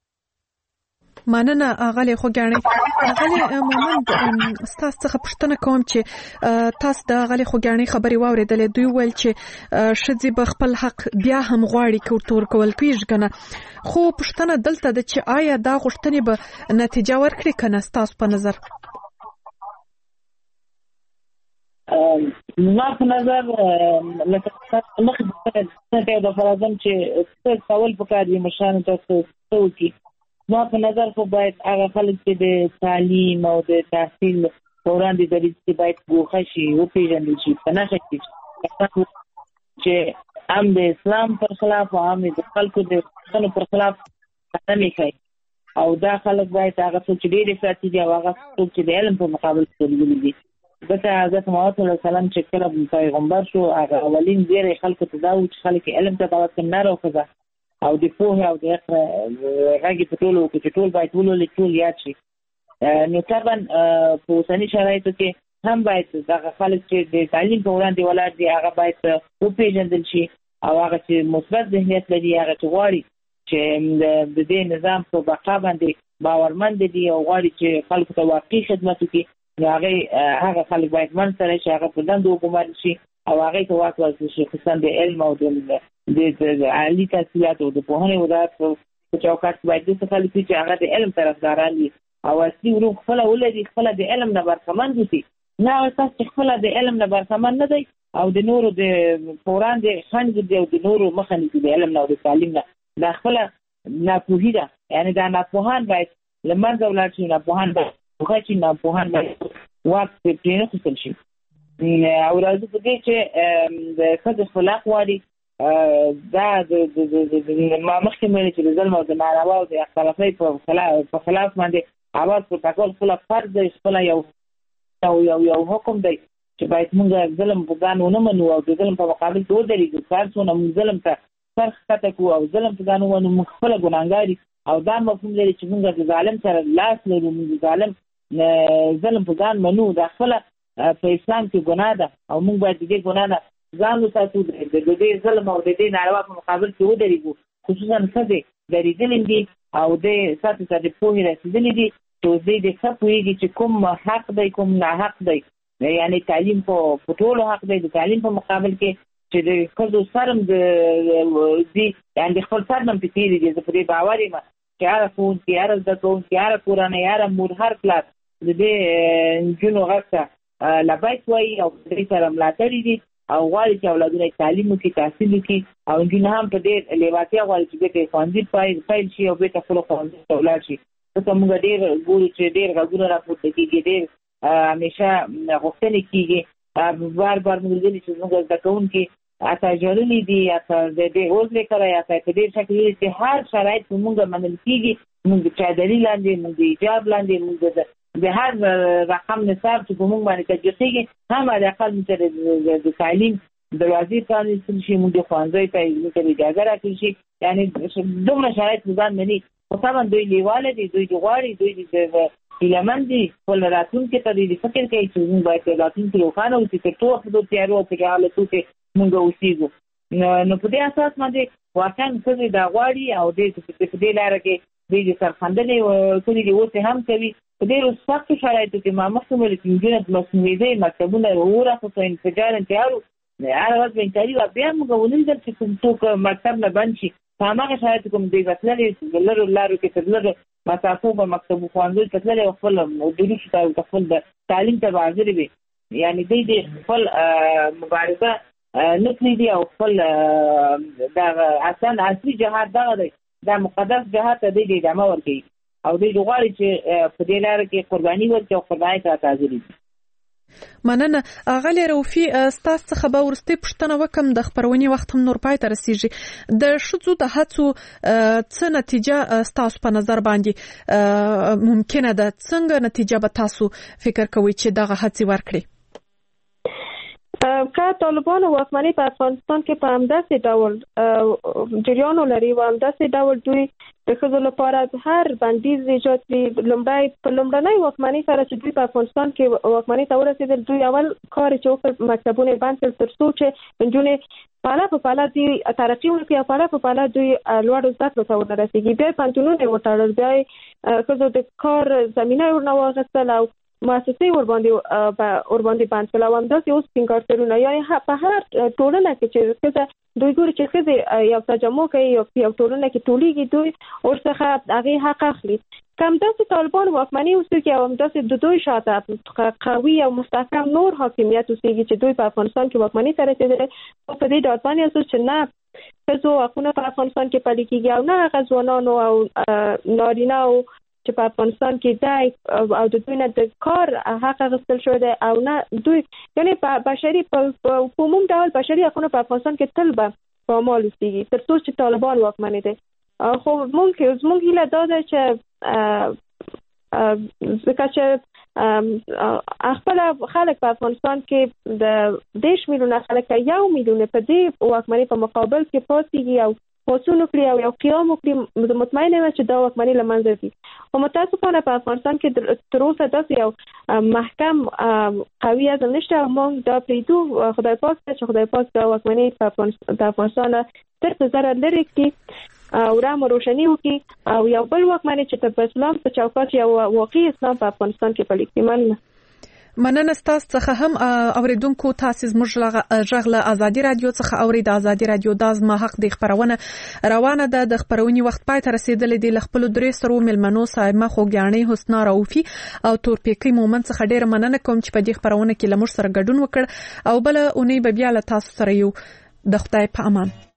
مننه اغلی خوګاڼي اغلی مومند تاسو څخه پوښتنه کوم چې تاسو د اغلی خوګاڼي خبري واوریدلې دوی ویل چې شذې به خپل حق بیا هم غواړي کوتور کول کیږي کنه خو پوښتنه دلته د چې آیا دا غوښتنې به نتیجه ورکړي کنه تاسو په نظر ما په نظر لکه مخکې د فرضاً چې څه کول پکار دي مشرانو تاسو څه وکړي ما په نظر خو باید هغه خلک چې د تعلیم او د تحصیل په وړاندې دریځ کې باید ګوښه شي وپېژندل شي په نښه کړي چې هم د اسلام پر خلاف او هم د خلکو د حقونو پر خلاف قدمې کوي او دا خلک باید هغه څوک چې ډېر افراطي دي او هغه څوک چې د علم په مقابل کې ورغلي دي ځکه حضرت محمد صلی الله علیه وسلم چې کله پیغمبر شو هغه اولین زیری خلکو ته دا و چې خلک علم ته دعوت کړي نر او ښځه او د پوهه او د غږی په ټولو کې ټول باید ولولي ټول یاد شي. نو طبعا په اوسني شرایطو کې هم باید دغه خلک چې د تعلیم په وړاندې ولاړ دي هغه باید وپېژندل شي او هغه چې مثبت ذهنیت لري هغه چې غواړي چې د دې نظام په بقا باندې باورمند دي او غواړي چې خلکو ته واقعي خدمت وکړي هغه خلک باید منځ شي هغه په دندو وګمارل شي او هغه ته واک ورکړل شي خصوصا د علم او د عالي تحصیلاتو او د پوهنې وزارت په چوکاټ باید د خلکو چې هغه د علم طرفداران دي او اصلي ورو خپل ولدي خپل د علم نه برخمن دي نه اساس خپل د علم نه برخمن نه دی او د نورو د فوران د خنډ دی او د نورو مخنی د علم نه او د تعلیم نه د خپل ناپوهی ده یعنی دا ناپوهان باید لمرځ ولر شي ناپوهان باید ناپوهان باید وخت په نه خپل شي او راځي په دې چې د خځې خلاق واري دا د ما مخکې مې چې ظلم او د ناروا او د اختلافي په خلاف باندې اواز په ټاکل خپل فرض دی خپل یو حکم دی چې باید موږ ظلم په ځان ونه منو او د ظلم په مقابل کې ودرېږو کارڅونه موږ ظلم ته سر ښکته کړو او ظلم په ځان ومنو موږ خپله ګناهګار یو او دا مفهوم لري چې موږ د ظالم سره لاس لرو موږ د ظالم ظلم په ځان منو دا خپله په اسلام کې ګناه ده او موږ باید د دې ګناه نه ځان وساتو د دې ظلم او د دې ناروا په مقابل کې ودرېږو خصوصا ښځې درېدلې دي او د ساتي ته د پوهې رسېدلې دي چې دوی د ښه پوهېږي چې کوم حق دی کوم ناحق دی یعنی تعلیم په ټولو حق دی د تعلیم په مقابل کې چې د ښځو سرم دي یعنی د خپل سر نه پې تېرې دي زه په دې باور یم چې هره ښوونکي هره زده کوونکي هره کورنۍ هره مور هر پلار د دې نجونو غږ ته لبیک وایي او په دې سره ملاتړي دي او غواړي چې اولادونه تعلیم وکړي تحصیل وکړي او نجونې هم په دې لیوالتیا غواړي چې بېرته ښوونځي پیل شي او بېرته خپلو ښوونځیو ته ولاړ شي ځکه موږ ډېر ګورو چې ډېر غږونه راپورته کېږي ډېر همیشه غوښتنې کېږي بار بار موږ لیدلي چې زموږ زده کوونکي حتی ژړلي دي حتی د دې عذر یې کړی حتی په ډېر شکل ویلي چې هر شرایط په موږ منل کېږي موږ د چادري لاندې موږ د حجاب لاندې موږ د هر رقم نصاب چې په موږ باندې تطبیق کېږي هم حداقل موږ د تعلیم دروازې پرانېستل شي موږ د ښوونځیو ته موږ اجازه راکړل شي یعنې دومره شرایط په ځان مني خو طبعا دوی لیواله دي دوی غواړي دوی د هیلهمند دي خپل راتلونکي ته دوی فکر کوي چې موږ باید راتلونکي روښانه وکړي تر څو وخت د تیارو او په حالتو کې موږ اوسېږو نو په دې اساس باندې واقعا ښځې دا غواړي او په دې لاره کې دوی د سرښندنې کړي دي اوس هم کوي په ډېرو سختو شرایطو کې ما مخکې ویل چې نجونې مصنوعي مکتبونه وراخو په انفجار انتحارو هر ورځ به انتحاري وه بیا موږ ولیدل چې کوم څوک مکتب نه بند شي په هماغه شرایطو کې دوی به تللې د لرو لارو کې تر لرو مسافو به مکتبو ښوونځیو ته تللې او خپل دروسو ته خپل د تعلیم ته به حاضرې وي یعنې دوی د خپل مبارزه نه پرېږدي او خپل دغه اصلا اصلي جهاد دغه دی دا مقدس جهاد ته دوی ادامه ورکوي او دوی غواړي چې په دې لاره کې قرباني ورکړي او قربانۍ ته حاضرې دي. مننه اغلی روفي ستاسو څخه به ورستۍ پوښتنه وکم د خبرونې وخت هم نور پای ته رسیږي د ښځو د هڅو څه نتیجه ستاسو په نظر باندې ممکنه ده څنګه نتیجه به تاسو فکر کوئ چې دغه هڅې ورکړي که طالبان واکمني په افغانستان کې په همداسې ډول جریان ولري او همداسې ډول دوی د ښځو لپاره هر بندیز ایجاد کړي په لومړنۍ واکمنۍ سره چې دوی په افغانستان کې واکمنۍ ته ورسېدل دوی اول کار چې وکړ مکتبونه بند کړل تر څو چې نجونې پاله په پاله دوی ترقي وکړي او پاله په پاله دوی لوړو زده کړو ته ونه رسېږي بیا پوهنتونونه یې وتړل بیا یې ښځو د کار زمینه ورنه واخیستل او مؤسسې ورباندې بند کړل او همداسې اوس ټینګارترونه یعنې په هر ټولنه کې چې ښځه دوی ګوري چې ښځې یو تجمع کوي یو ټولنه کې ټولېږي دوی ورڅخه هغې حق اخلي که همداسې طالبان واکمني وسوکړي او همداسې د دوی شاته قوي او مستحکم نور حاکمیت وسیږي چې دوی په افغانستان کې واکمني ته رسېدلي په دې ډاډمن یاستو چې نه ښځو حقونه په افغانستان کې پلي کېږي او نه هغه ځوانانو او نارینهو چې په افغانستان کې دی او د دوی نه د کار حق اخیستل شوی دی او نه دوی یعنې په بشري په عموم ډول بشري حقونه په افغانستان کې تل به پامال اوسېږي تر څو چې طالبان واکمنې دی خو زموږ هیله دا ده چې ځکه چې خپل خلک په افغانستان کې د 10 میلیونه خلک 1 میلیون په دې واکمنۍ په مقابل کې پاتېږي او وسونو کړی او یو قیام وکړي مطمئنه یم چې دا واکمني له منځه ځي. خو متاسفانه په افغانستان کې تر اوسه داسې یو محکم قوي عزم نشته. موږ دا پریږدو خدای پاک چې خدای پاک دا واکمني د افغانستان تر څو لري کې او رام روشنی وکي او یو بل واکمني چې د اسلام په چوکاټ یو واقعي اسلام په افغانستان کې پلي کړي. مننه ستاسو څخه هم اوریدونکو. تاسو زموږ ژغله ازادي رادیو څخه اورید. ازادي رادیو د ازما حق د خبرونه روانه ده. د خبرونې وخت پای ته رسیدلې دی. خپل درې سرو ملمنو صاحب خوګیانې حسنا راوفي او تورپیکي مومن څخه ډیره مننه کوم چې په دې خبرونه کې لمر سره ګډون وکړ او بل اونۍ به بیا له تاسو سره یو. د خدای په امان.